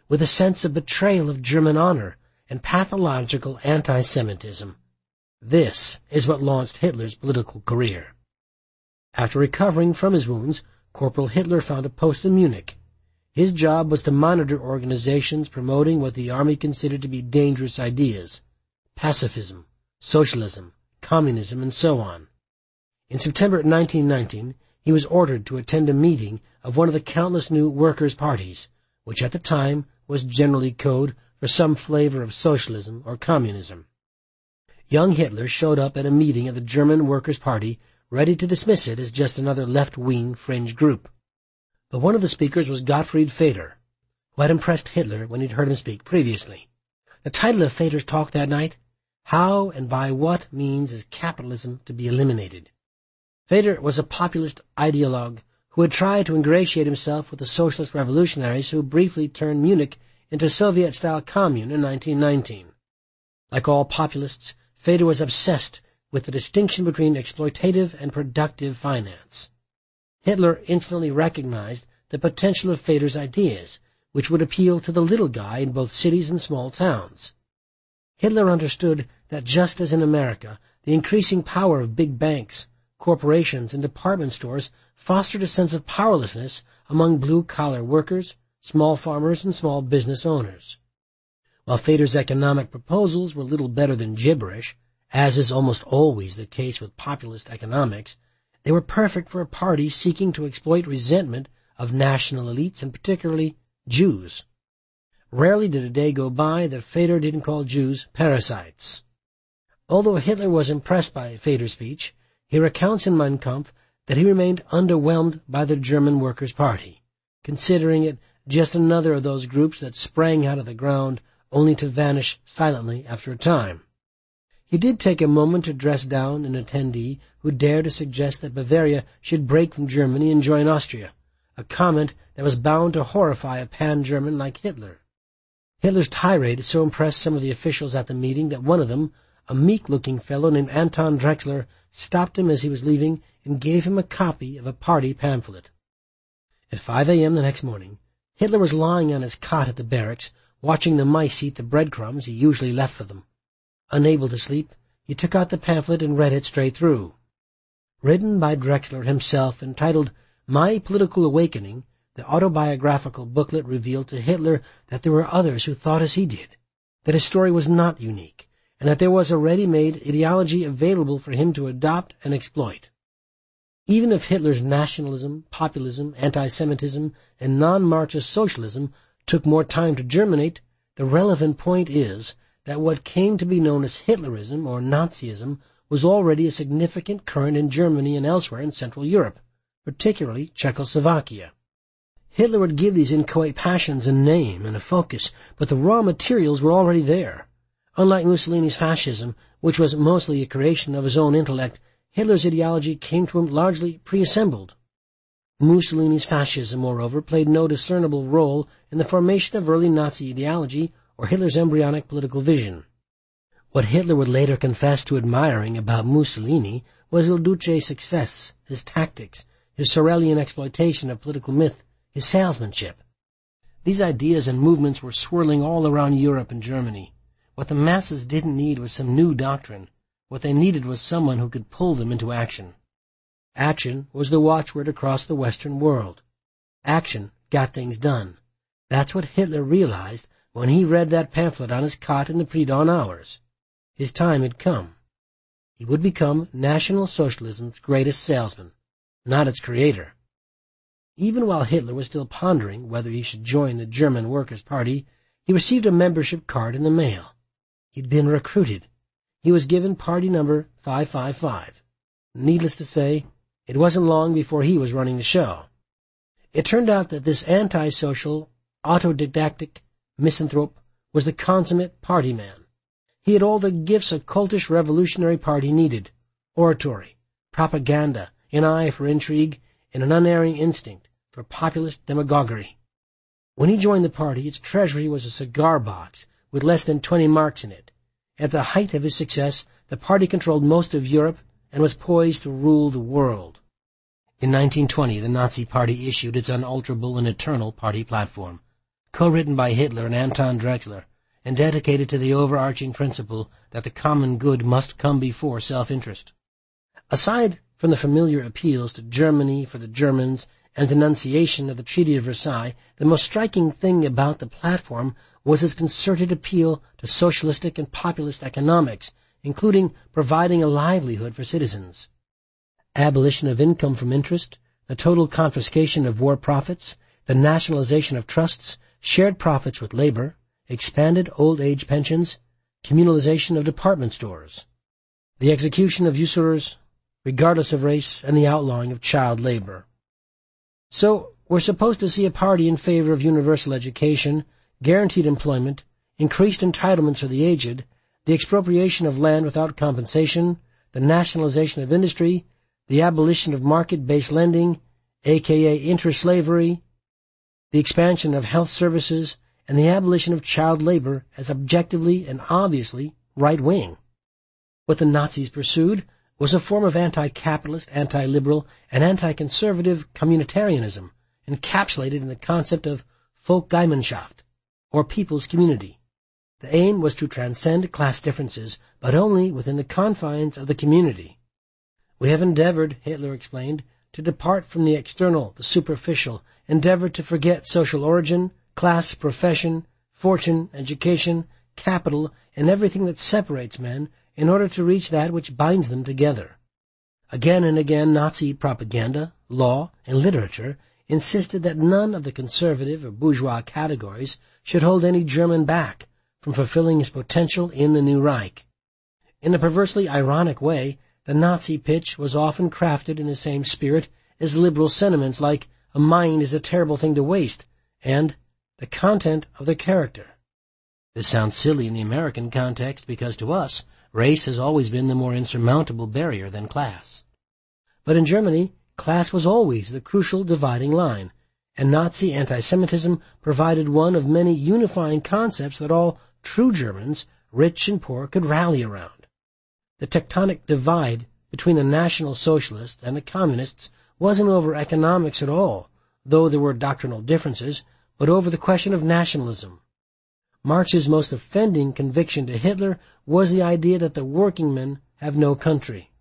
with a sense of betrayal of German honor and pathological anti-Semitism. This is what launched Hitler's political career. After recovering from his wounds, Corporal Hitler found a post in Munich. His job was to monitor organizations promoting what the army considered to be dangerous ideas: pacifism, socialism, communism, and so on. In September nineteen nineteen, he was ordered to attend a meeting of one of the countless new workers' parties, which at the time was generally code for some flavor of socialism or communism. Young Hitler showed up at a meeting of the German Workers' Party, ready to dismiss it as just another left-wing fringe group. But one of the speakers was Gottfried Feder, who had impressed Hitler when he'd heard him speak previously. The title of Feder's talk that night: How and by What Means is Capitalism to be Eliminated? Feder was a populist ideologue who had tried to ingratiate himself with the socialist revolutionaries who briefly turned Munich into a Soviet-style commune in nineteen nineteen. Like all populists, Feder was obsessed with the distinction between exploitative and productive finance. Hitler instantly recognized the potential of Feder's ideas, which would appeal to the little guy in both cities and small towns. Hitler understood that just as in America, the increasing power of big banks, corporations, and department stores fostered a sense of powerlessness among blue-collar workers, small farmers, and small business owners. While Feder's economic proposals were little better than gibberish, as is almost always the case with populist economics, they were perfect for a party seeking to exploit resentment of national elites, and particularly Jews. Rarely did a day go by that Feder didn't call Jews parasites. Although Hitler was impressed by Feder's speech, he recounts in Mein Kampf that he remained underwhelmed by the German Workers' Party, considering it just another of those groups that sprang out of the ground only to vanish silently after a time. He did take a moment to dress down an attendee who dared to suggest that Bavaria should break from Germany and join Austria, a comment that was bound to horrify a pan-German like Hitler. Hitler's tirade so impressed some of the officials at the meeting that one of them, a meek-looking fellow named Anton Drexler, stopped him as he was leaving and gave him a copy of a party pamphlet. At five a.m. the next morning, Hitler was lying on his cot at the barracks, watching the mice eat the breadcrumbs he usually left for them. Unable to sleep, he took out the pamphlet and read it straight through. Written by Drexler himself, entitled My Political Awakening, the autobiographical booklet revealed to Hitler that there were others who thought as he did, that his story was not unique, and that there was a ready-made ideology available for him to adopt and exploit. Even if Hitler's nationalism, populism, anti-Semitism, and non-Marxist socialism took more time to germinate, the relevant point is that what came to be known as Hitlerism or Nazism was already a significant current in Germany and elsewhere in Central Europe, particularly Czechoslovakia. Hitler would give these inchoate passions a name and a focus, but the raw materials were already there. Unlike Mussolini's fascism, which was mostly a creation of his own intellect, Hitler's ideology came to him largely pre-assembled. Mussolini's fascism, moreover, played no discernible role in the formation of early Nazi ideology or Hitler's embryonic political vision. What Hitler would later confess to admiring about Mussolini was Il Duce's success, his tactics, his Sorelian exploitation of political myth, his salesmanship. These ideas and movements were swirling all around Europe and Germany. What the masses didn't need was some new doctrine. What they needed was someone who could pull them into action. Action was the watchword across the Western world. Action got things done. That's what Hitler realized when he read that pamphlet on his cot in the pre-dawn hours. His time had come. He would become National Socialism's greatest salesman, not its creator. Even while Hitler was still pondering whether he should join the German Workers' Party, he received a membership card in the mail. He'd been recruited. He was given party number five five five. Needless to say, it wasn't long before he was running the show. It turned out that this antisocial, autodidactic misanthrope was the consummate party man. He had all the gifts a cultish revolutionary party needed: oratory, propaganda, an eye for intrigue, and an unerring instinct for populist demagoguery. When he joined the party, its treasury was a cigar box with less than twenty marks in it. At the height of his success, the party controlled most of Europe and was poised to rule the world. In nineteen twenty, the Nazi Party issued its unalterable and eternal party platform: co-written by Hitler and Anton Drexler, and dedicated to the overarching principle that the common good must come before self-interest. Aside from the familiar appeals to Germany for the Germans and denunciation of the Treaty of Versailles, the most striking thing about the platform was its concerted appeal to socialistic and populist economics, including providing a livelihood for citizens. Abolition of income from interest, the total confiscation of war profits, the nationalization of trusts, shared profits with labor, expanded old age pensions, communalization of department stores, the execution of usurers, regardless of race, and the outlawing of child labor. So, we're supposed to see a party in favor of universal education, guaranteed employment, increased entitlements for the aged, the expropriation of land without compensation, the nationalization of industry, the abolition of market-based lending, aka interslavery, the expansion of health services, and the abolition of child labor as objectively and obviously right-wing. What the Nazis pursued was a form of anti-capitalist, anti-liberal, and anti-conservative communitarianism, encapsulated in the concept of Volksgemeinschaft, or people's community. The aim was to transcend class differences, but only within the confines of the community. We have endeavored, Hitler explained, to depart from the external, the superficial, endeavored to forget social origin, class, profession, fortune, education, capital, and everything that separates men in order to reach that which binds them together. Again and again, Nazi propaganda, law, and literature insisted that none of the conservative or bourgeois categories should hold any German back from fulfilling his potential in the new Reich. In a perversely ironic way, the Nazi pitch was often crafted in the same spirit as liberal sentiments like "a mind is a terrible thing to waste" and "the content of the character." This sounds silly in the American context because to us, race has always been the more insurmountable barrier than class. But in Germany, class was always the crucial dividing line, and Nazi anti-Semitism provided one of many unifying concepts that all true Germans, rich and poor, could rally around. The tectonic divide between the National Socialists and the Communists wasn't over economics at all, though there were doctrinal differences, but over the question of nationalism. Marx's most offending conviction to Hitler was the idea that the working men have no country.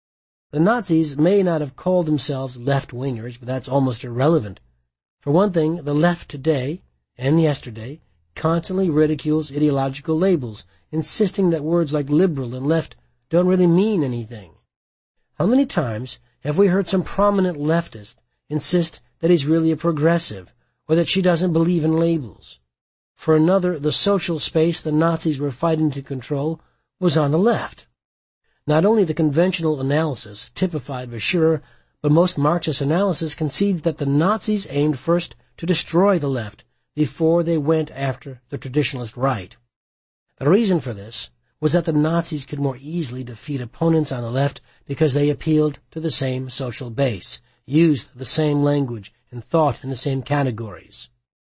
The Nazis may not have called themselves left-wingers, but that's almost irrelevant. For one thing, the left today, and yesterday, constantly ridicules ideological labels, insisting that words like liberal and left don't really mean anything. How many times have we heard some prominent leftist insist that he's really a progressive, or that she doesn't believe in labels? For another, the social space the Nazis were fighting to control was on the left. Not only the conventional analysis, typified by Schürer, but most Marxist analysis concedes that the Nazis aimed first to destroy the left before they went after the traditionalist right. The reason for this was that the Nazis could more easily defeat opponents on the left because they appealed to the same social base, used the same language, and thought in the same categories.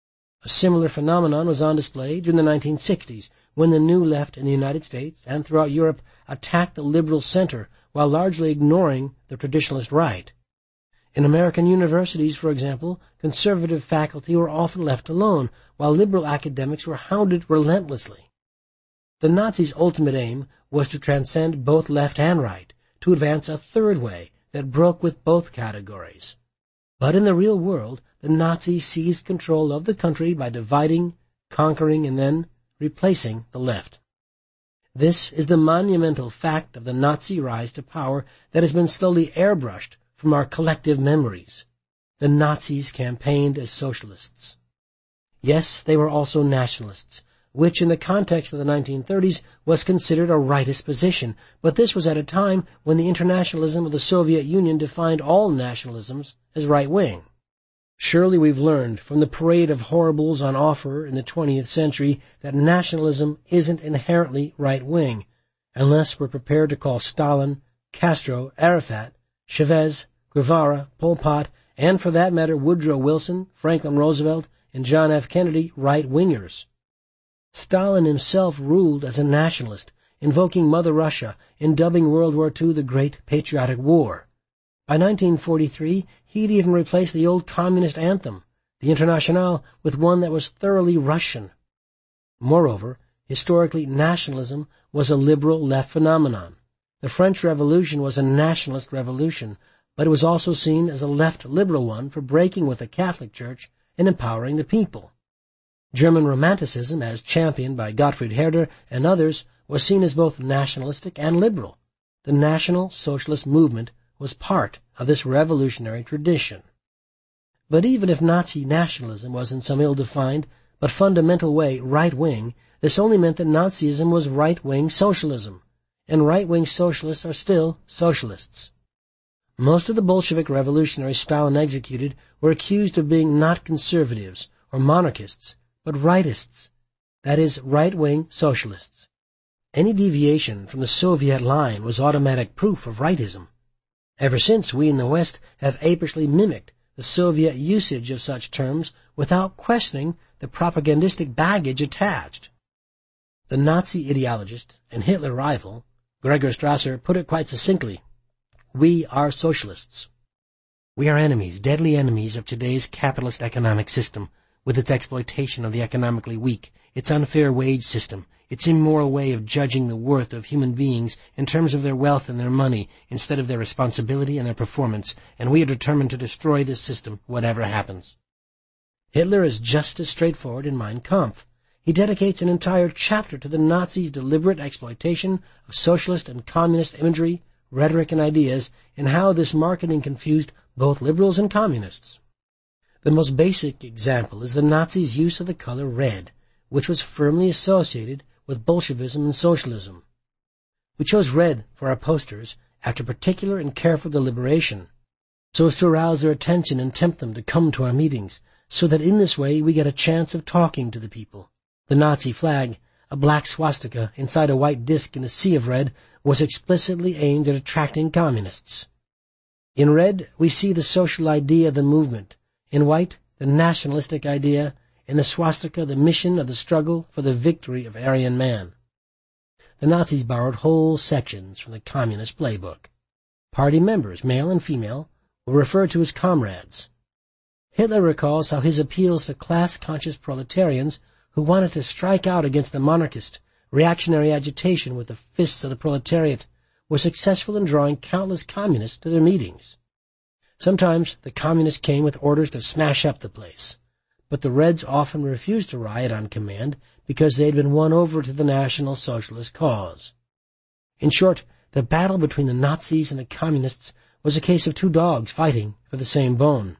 A similar phenomenon was on display during the nineteen sixties, when the New Left in the United States and throughout Europe attacked the liberal center while largely ignoring the traditionalist right. In American universities, for example, conservative faculty were often left alone, while liberal academics were hounded relentlessly. The Nazis' ultimate aim was to transcend both left and right, to advance a third way that broke with both categories. But in the real world, the Nazis seized control of the country by dividing, conquering, and then replacing the left. This is the monumental fact of the Nazi rise to power that has been slowly airbrushed from our collective memories. The Nazis campaigned as socialists. Yes, they were also nationalists, which in the context of the nineteen thirties was considered a rightist position, but this was at a time when the internationalism of the Soviet Union defined all nationalisms as right-wing. Surely we've learned from the parade of horribles on offer in the twentieth century that nationalism isn't inherently right-wing, unless we're prepared to call Stalin, Castro, Arafat, Chavez, Guevara, Pol Pot, and for that matter Woodrow Wilson, Franklin Roosevelt, and John F. Kennedy right-wingers. Stalin himself ruled as a nationalist, invoking Mother Russia and dubbing World War Two the Great Patriotic War. By nineteen forty-three, he'd even replaced the old communist anthem, the Internationale with one that was thoroughly Russian. Moreover, historically, nationalism was a liberal left phenomenon. The French Revolution was a nationalist revolution, but it was also seen as a left liberal one for breaking with the Catholic Church and empowering the people. German Romanticism, as championed by Gottfried Herder and others, was seen as both nationalistic and liberal. The National Socialist movement was part of this revolutionary tradition. But even if Nazi nationalism was in some ill-defined but fundamental way right-wing, this only meant that Nazism was right-wing socialism, and right-wing socialists are still socialists. Most of the Bolshevik revolutionaries Stalin executed were accused of being not conservatives or monarchists, but rightists, that is, right-wing socialists. Any deviation from the Soviet line was automatic proof of rightism. Ever since, we in the West have apishly mimicked the Soviet usage of such terms without questioning the propagandistic baggage attached. The Nazi ideologist and Hitler rival, Gregor Strasser, put it quite succinctly: "We are socialists. We are enemies, deadly enemies of today's capitalist economic system, with its exploitation of the economically weak, its unfair wage system, its immoral way of judging the worth of human beings in terms of their wealth and their money instead of their responsibility and their performance, and we are determined to destroy this system, whatever happens." Hitler is just as straightforward in Mein Kampf. He dedicates an entire chapter to the Nazis' deliberate exploitation of socialist and communist imagery, rhetoric, and ideas, and how this marketing confused both liberals and communists. The most basic example is the Nazis' use of the color red, which was firmly associated with Bolshevism and socialism. We chose red for our posters after particular and careful deliberation, so as to arouse their attention and tempt them to come to our meetings, so that in this way we get a chance of talking to the people. The Nazi flag, a black swastika inside a white disc in a sea of red, was explicitly aimed at attracting communists. In red, we see the social idea of the movement. In white, the nationalistic idea. In the swastika, the mission of the struggle for the victory of Aryan man. The Nazis borrowed whole sections from the Communist playbook. Party members, male and female, were referred to as comrades. Hitler recalls how his appeals to class-conscious proletarians who wanted to strike out against the monarchist, reactionary agitation with the fists of the proletariat were successful in drawing countless communists to their meetings. Sometimes the communists came with orders to smash up the place, but the Reds often refused to riot on command because they had been won over to the National Socialist cause. In short, the battle between the Nazis and the Communists was a case of two dogs fighting for the same bone.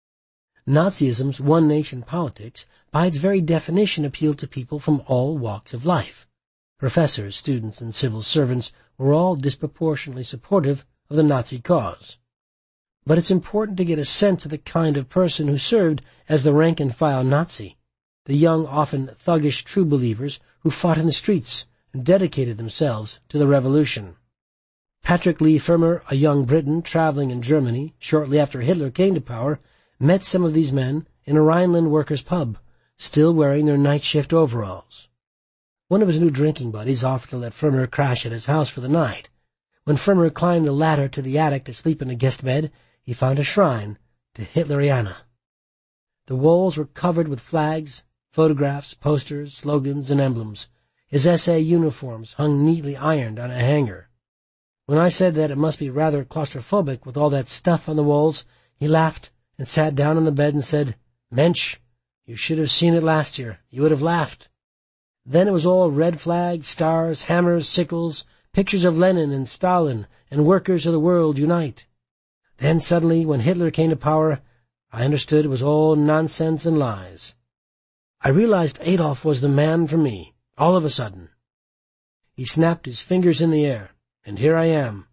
Nazism's one-nation politics, by its very definition, appealed to people from all walks of life. Professors, students, and civil servants were all disproportionately supportive of the Nazi cause. But it's important to get a sense of the kind of person who served as the rank-and-file Nazi, the young, often thuggish true believers who fought in the streets and dedicated themselves to the revolution. Patrick Leigh Fermor, a young Briton traveling in Germany shortly after Hitler came to power, met some of these men in a Rhineland workers' pub, still wearing their night-shift overalls. One of his new drinking buddies offered to let Fermor crash at his house for the night. When Fermor climbed the ladder to the attic to sleep in a guest bed, he found a shrine to Hitleriana. The walls were covered with flags, photographs, posters, slogans, and emblems. His S A uniforms hung neatly ironed on a hanger. When I said that it must be rather claustrophobic with all that stuff on the walls, he laughed and sat down on the bed and said, "Mensch, you should have seen it last year. You would have laughed." Then it was all red flags, stars, hammers, sickles, pictures of Lenin and Stalin, and workers of the world unite. Then suddenly, when Hitler came to power, I understood it was all nonsense and lies. I realized Adolf was the man for me, all of a sudden. He snapped his fingers in the air, and here I am.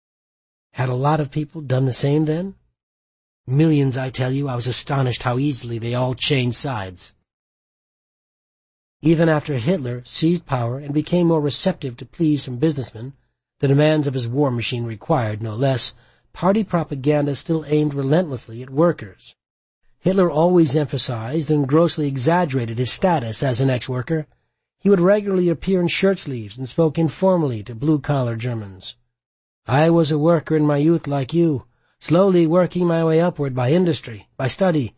Had a lot of people done the same then? Millions, I tell you. I was astonished how easily they all changed sides. Even after Hitler seized power and became more receptive to pleas from businessmen, the demands of his war machine required no less, party propaganda still aimed relentlessly at workers. Hitler always emphasized and grossly exaggerated his status as an ex-worker. He would regularly appear in shirt-sleeves and spoke informally to blue-collar Germans. "I was a worker in my youth like you, slowly working my way upward by industry, by study.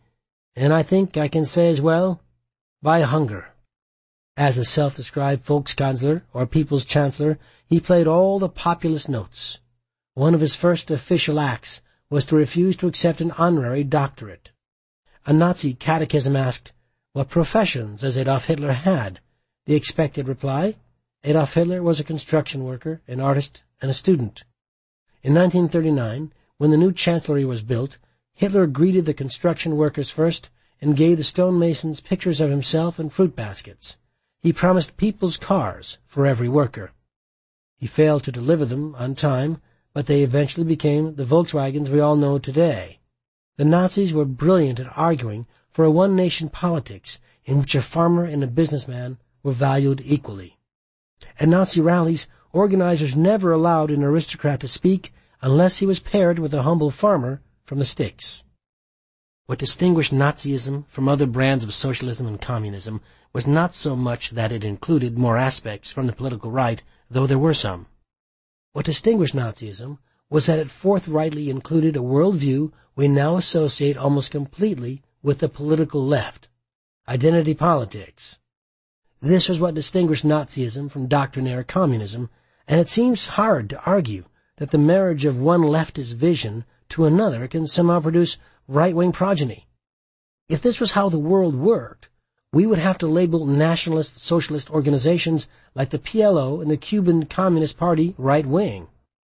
and I think I can say as well, by hunger. As a self-described Volkskanzler, or People's Chancellor, he played all the populist notes. One of his first official acts was to refuse to accept an honorary doctorate. A Nazi catechism asked what professions as Adolf Hitler had. The expected reply, Adolf Hitler was a construction worker, an artist, and a student. In nineteen thirty-nine, when the new chancellery was built, Hitler greeted the construction workers first and gave the stonemasons pictures of himself and fruit baskets. He promised people's cars for every worker. He failed to deliver them on time, but they eventually became the Volkswagens we all know today. The Nazis were brilliant at arguing for a one-nation politics in which a farmer and a businessman were valued equally. At Nazi rallies, organizers never allowed an aristocrat to speak unless he was paired with a humble farmer from the sticks. What distinguished Nazism from other brands of socialism and communism was not so much that it included more aspects from the political right, though there were some. What distinguished Nazism was that it forthrightly included a worldview we now associate almost completely with the political left, identity politics. This was what distinguished Nazism from doctrinaire communism, and it seems hard to argue that the marriage of one leftist vision to another can somehow produce right-wing progeny. If this was how the world worked, we would have to label nationalist socialist organizations like the P L O and the Cuban Communist Party right-wing.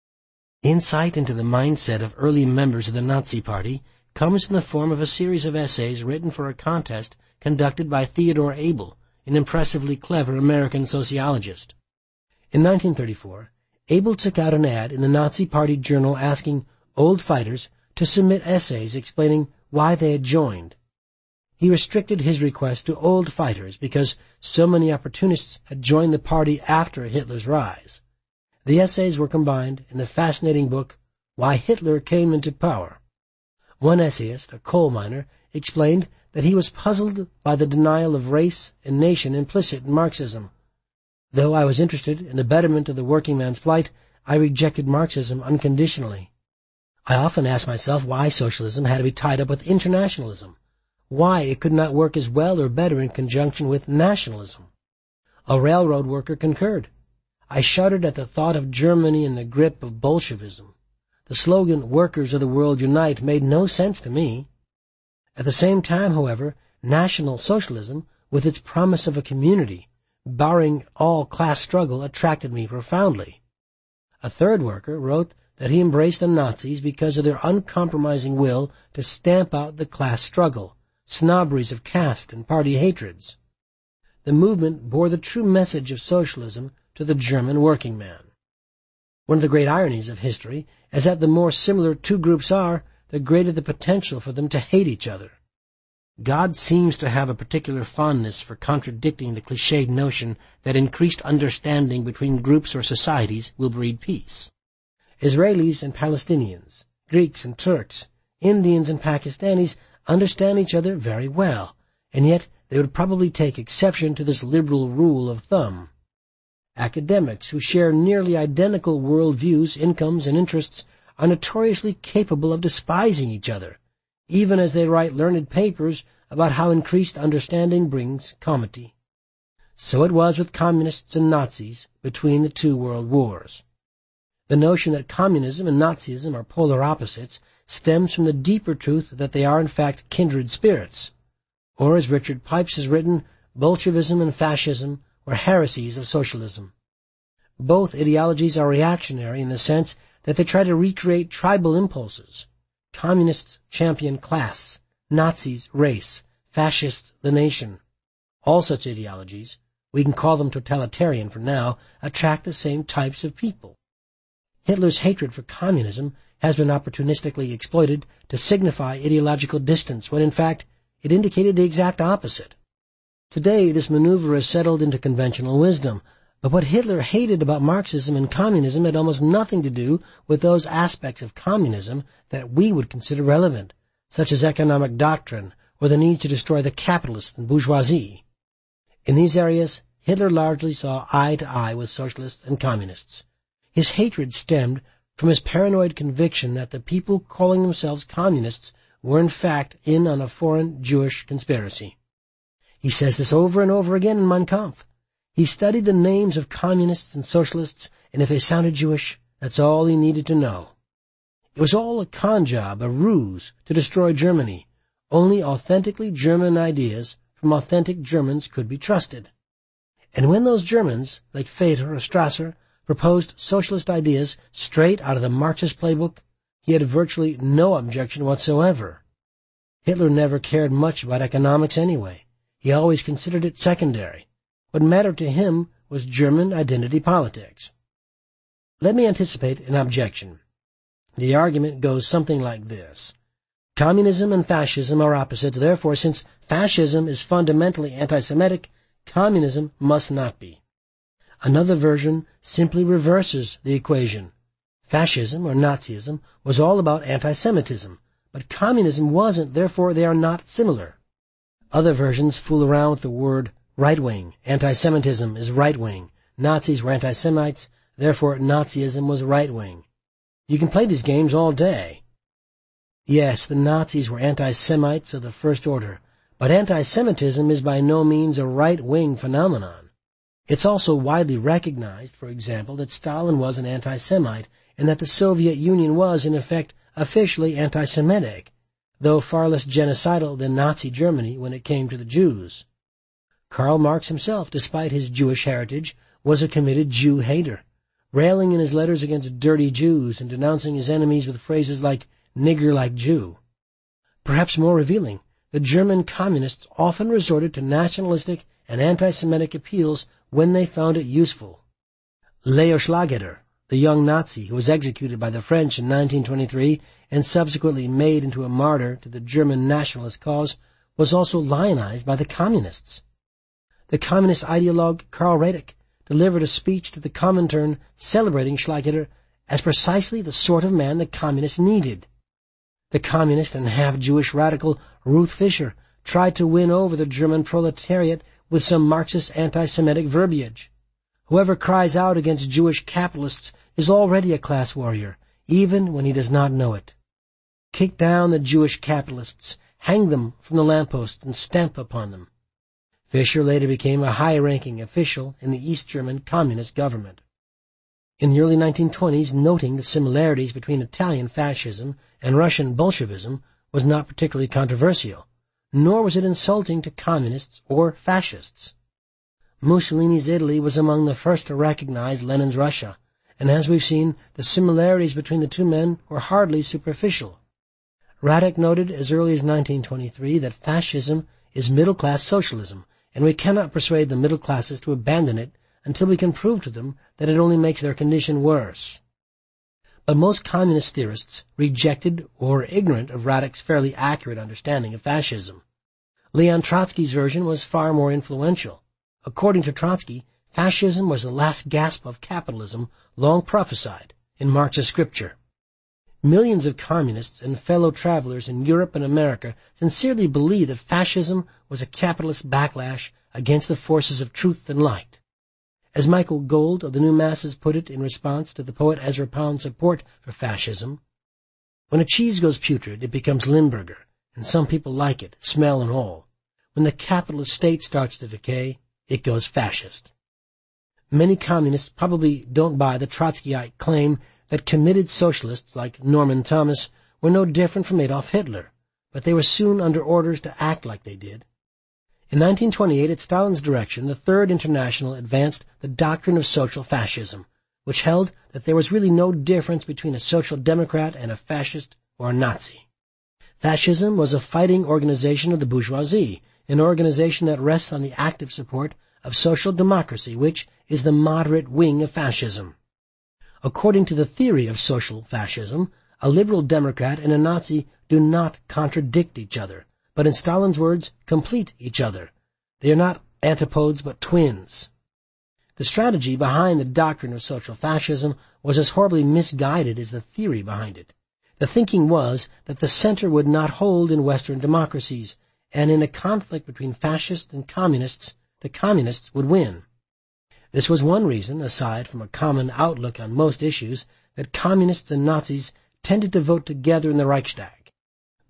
Insight into the mindset of early members of the Nazi Party comes in the form of a series of essays written for a contest conducted by Theodore Abel, an impressively clever American sociologist. In nineteen thirty-four, Abel took out an ad in the Nazi Party journal asking old fighters to submit essays explaining why they had joined. He restricted his request to old fighters because so many opportunists had joined the party after Hitler's rise. The essays were combined in the fascinating book, Why Hitler Came into Power. One essayist, a coal miner, explained that he was puzzled by the denial of race and nation implicit in Marxism. Though I was interested in the betterment of the working man's plight, I rejected Marxism unconditionally. I often asked myself why socialism had to be tied up with internationalism, why it could not work as well or better in conjunction with nationalism. A railroad worker concurred. I shuddered at the thought of Germany in the grip of Bolshevism. The slogan, "Workers of the World Unite," made no sense to me. At the same time, however, National Socialism, with its promise of a community, barring all class struggle, attracted me profoundly. A third worker wrote that he embraced the Nazis because of their uncompromising will to stamp out the class struggle, snobberies of caste and party hatreds. The movement bore the true message of socialism to the German working man. One of the great ironies of history is that the more similar two groups are, the greater the potential for them to hate each other. God seems to have a particular fondness for contradicting the cliched notion that increased understanding between groups or societies will breed peace. Israelis and Palestinians, Greeks and Turks, Indians and Pakistanis understand each other very well, and yet they would probably take exception to this liberal rule of thumb. Academics who share nearly identical worldviews, incomes, and interests are notoriously capable of despising each other, even as they write learned papers about how increased understanding brings comity. So it was with communists and Nazis between the two world wars. The notion that communism and Nazism are polar opposites stems from the deeper truth that they are in fact kindred spirits. Or, as Richard Pipes has written, Bolshevism and fascism were heresies of socialism. Both ideologies are reactionary in the sense that they try to recreate tribal impulses. Communists champion class, Nazis race, fascists the nation. All such ideologies, we can call them totalitarian for now, attract the same types of people. Hitler's hatred for communism has been opportunistically exploited to signify ideological distance when in fact it indicated the exact opposite. Today this maneuver is settled into conventional wisdom, but what Hitler hated about Marxism and communism had almost nothing to do with those aspects of communism that we would consider relevant, such as economic doctrine or the need to destroy the capitalist and bourgeoisie. In these areas, Hitler largely saw eye to eye with socialists and communists. His hatred stemmed from his paranoid conviction that the people calling themselves communists were in fact in on a foreign Jewish conspiracy. He says this over and over again in Mein Kampf. He studied the names of communists and socialists, and if they sounded Jewish, that's all he needed to know. It was all a con job, a ruse to destroy Germany. Only authentically German ideas from authentic Germans could be trusted. And when those Germans, like Feder or Strasser, proposed socialist ideas straight out of the Marxist playbook, he had virtually no objection whatsoever. Hitler never cared much about economics anyway. He always considered it secondary. What mattered to him was German identity politics. Let me anticipate an objection. The argument goes something like this. Communism and fascism are opposites, therefore, since fascism is fundamentally anti-Semitic, communism must not be. Another version simply reverses the equation. Fascism, or Nazism, was all about anti-Semitism, but communism wasn't, therefore they are not similar. Other versions fool around with the word right-wing. Anti-Semitism is right-wing. Nazis were anti-Semites, therefore Nazism was right-wing. You can play these games all day. Yes, the Nazis were anti-Semites of the first order, but anti-Semitism is by no means a right-wing phenomenon. It's also widely recognized, for example, that Stalin was an anti-Semite and that the Soviet Union was, in effect, officially anti-Semitic, though far less genocidal than Nazi Germany when it came to the Jews. Karl Marx himself, despite his Jewish heritage, was a committed Jew-hater, railing in his letters against dirty Jews and denouncing his enemies with phrases like nigger like Jew. Perhaps more revealing, the German communists often resorted to nationalistic and anti-Semitic appeals when they found it useful. Leo Schlageter, the young Nazi who was executed by the French in nineteen twenty-three and subsequently made into a martyr to the German nationalist cause, was also lionized by the communists. The communist ideologue Karl Radek delivered a speech to the Comintern celebrating Schlageter as precisely the sort of man the communists needed. The communist and half-Jewish radical Ruth Fischer tried to win over the German proletariat with some Marxist anti-Semitic verbiage. Whoever cries out against Jewish capitalists is already a class warrior, even when he does not know it. Kick down the Jewish capitalists, hang them from the lamppost, and stamp upon them. Fischer later became a high-ranking official in the East German communist government. In the early nineteen twenties, noting the similarities between Italian fascism and Russian Bolshevism was not particularly controversial, nor was it insulting to communists or fascists. Mussolini's Italy was among the first to recognize Lenin's Russia, and as we've seen, the similarities between the two men were hardly superficial. Radek noted as early as nineteen twenty-three that fascism is middle-class socialism, and we cannot persuade the middle classes to abandon it until we can prove to them that it only makes their condition worse. But most communist theorists rejected or were ignorant of Radek's fairly accurate understanding of fascism. Leon Trotsky's version was far more influential. According to Trotsky, fascism was the last gasp of capitalism long prophesied in Marxist scripture. Millions of communists and fellow travelers in Europe and America sincerely believed that fascism was a capitalist backlash against the forces of truth and light. As Michael Gold of the New Masses put it in response to the poet Ezra Pound's support for fascism, when a cheese goes putrid, it becomes Limburger, and some people like it, smell and all. When the capitalist state starts to decay, it goes fascist. Many communists probably don't buy the Trotskyite claim that committed socialists like Norman Thomas were no different from Adolf Hitler, but they were soon under orders to act like they did. In nineteen twenty-eight, at Stalin's direction, the Third International advanced the doctrine of social fascism, which held that there was really no difference between a social democrat and a fascist or a Nazi. Fascism was a fighting organization of the bourgeoisie, an organization that rests on the active support of social democracy, which is the moderate wing of fascism. According to the theory of social fascism, a liberal Democrat and a Nazi do not contradict each other, but in Stalin's words, complete each other. They are not antipodes but twins. The strategy behind the doctrine of social fascism was as horribly misguided as the theory behind it. The thinking was that the center would not hold in Western democracies, and in a conflict between fascists and communists, the communists would win. This was one reason, aside from a common outlook on most issues, that communists and Nazis tended to vote together in the Reichstag.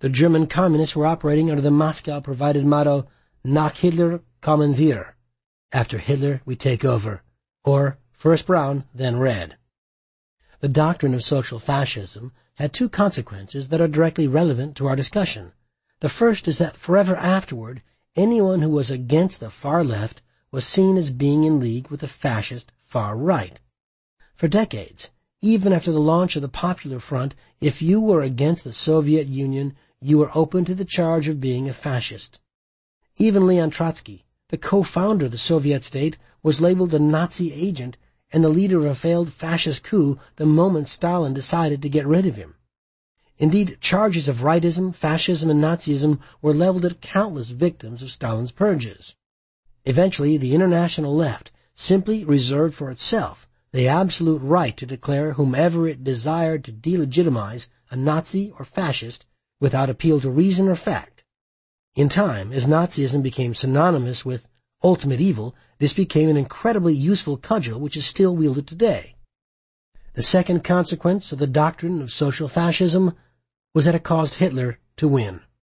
The German communists were operating under the Moscow-provided motto, Nach Hitler kommen wir. After Hitler, we take over. Or, first brown, then red. The doctrine of social fascism had two consequences that are directly relevant to our discussion. The first is that forever afterward, anyone who was against the far left was seen as being in league with the fascist far right. For decades, even after the launch of the Popular Front, if you were against the Soviet Union, you were open to the charge of being a fascist. Even Leon Trotsky, the co-founder of the Soviet state, was labeled a Nazi agent and the leader of a failed fascist coup the moment Stalin decided to get rid of him. Indeed, charges of rightism, fascism, and Nazism were leveled at countless victims of Stalin's purges. Eventually, the international left simply reserved for itself the absolute right to declare whomever it desired to delegitimize a Nazi or fascist without appeal to reason or fact. In time, as Nazism became synonymous with ultimate evil, this became an incredibly useful cudgel which is still wielded today. The second consequence of the doctrine of social fascism was that it caused Hitler to win.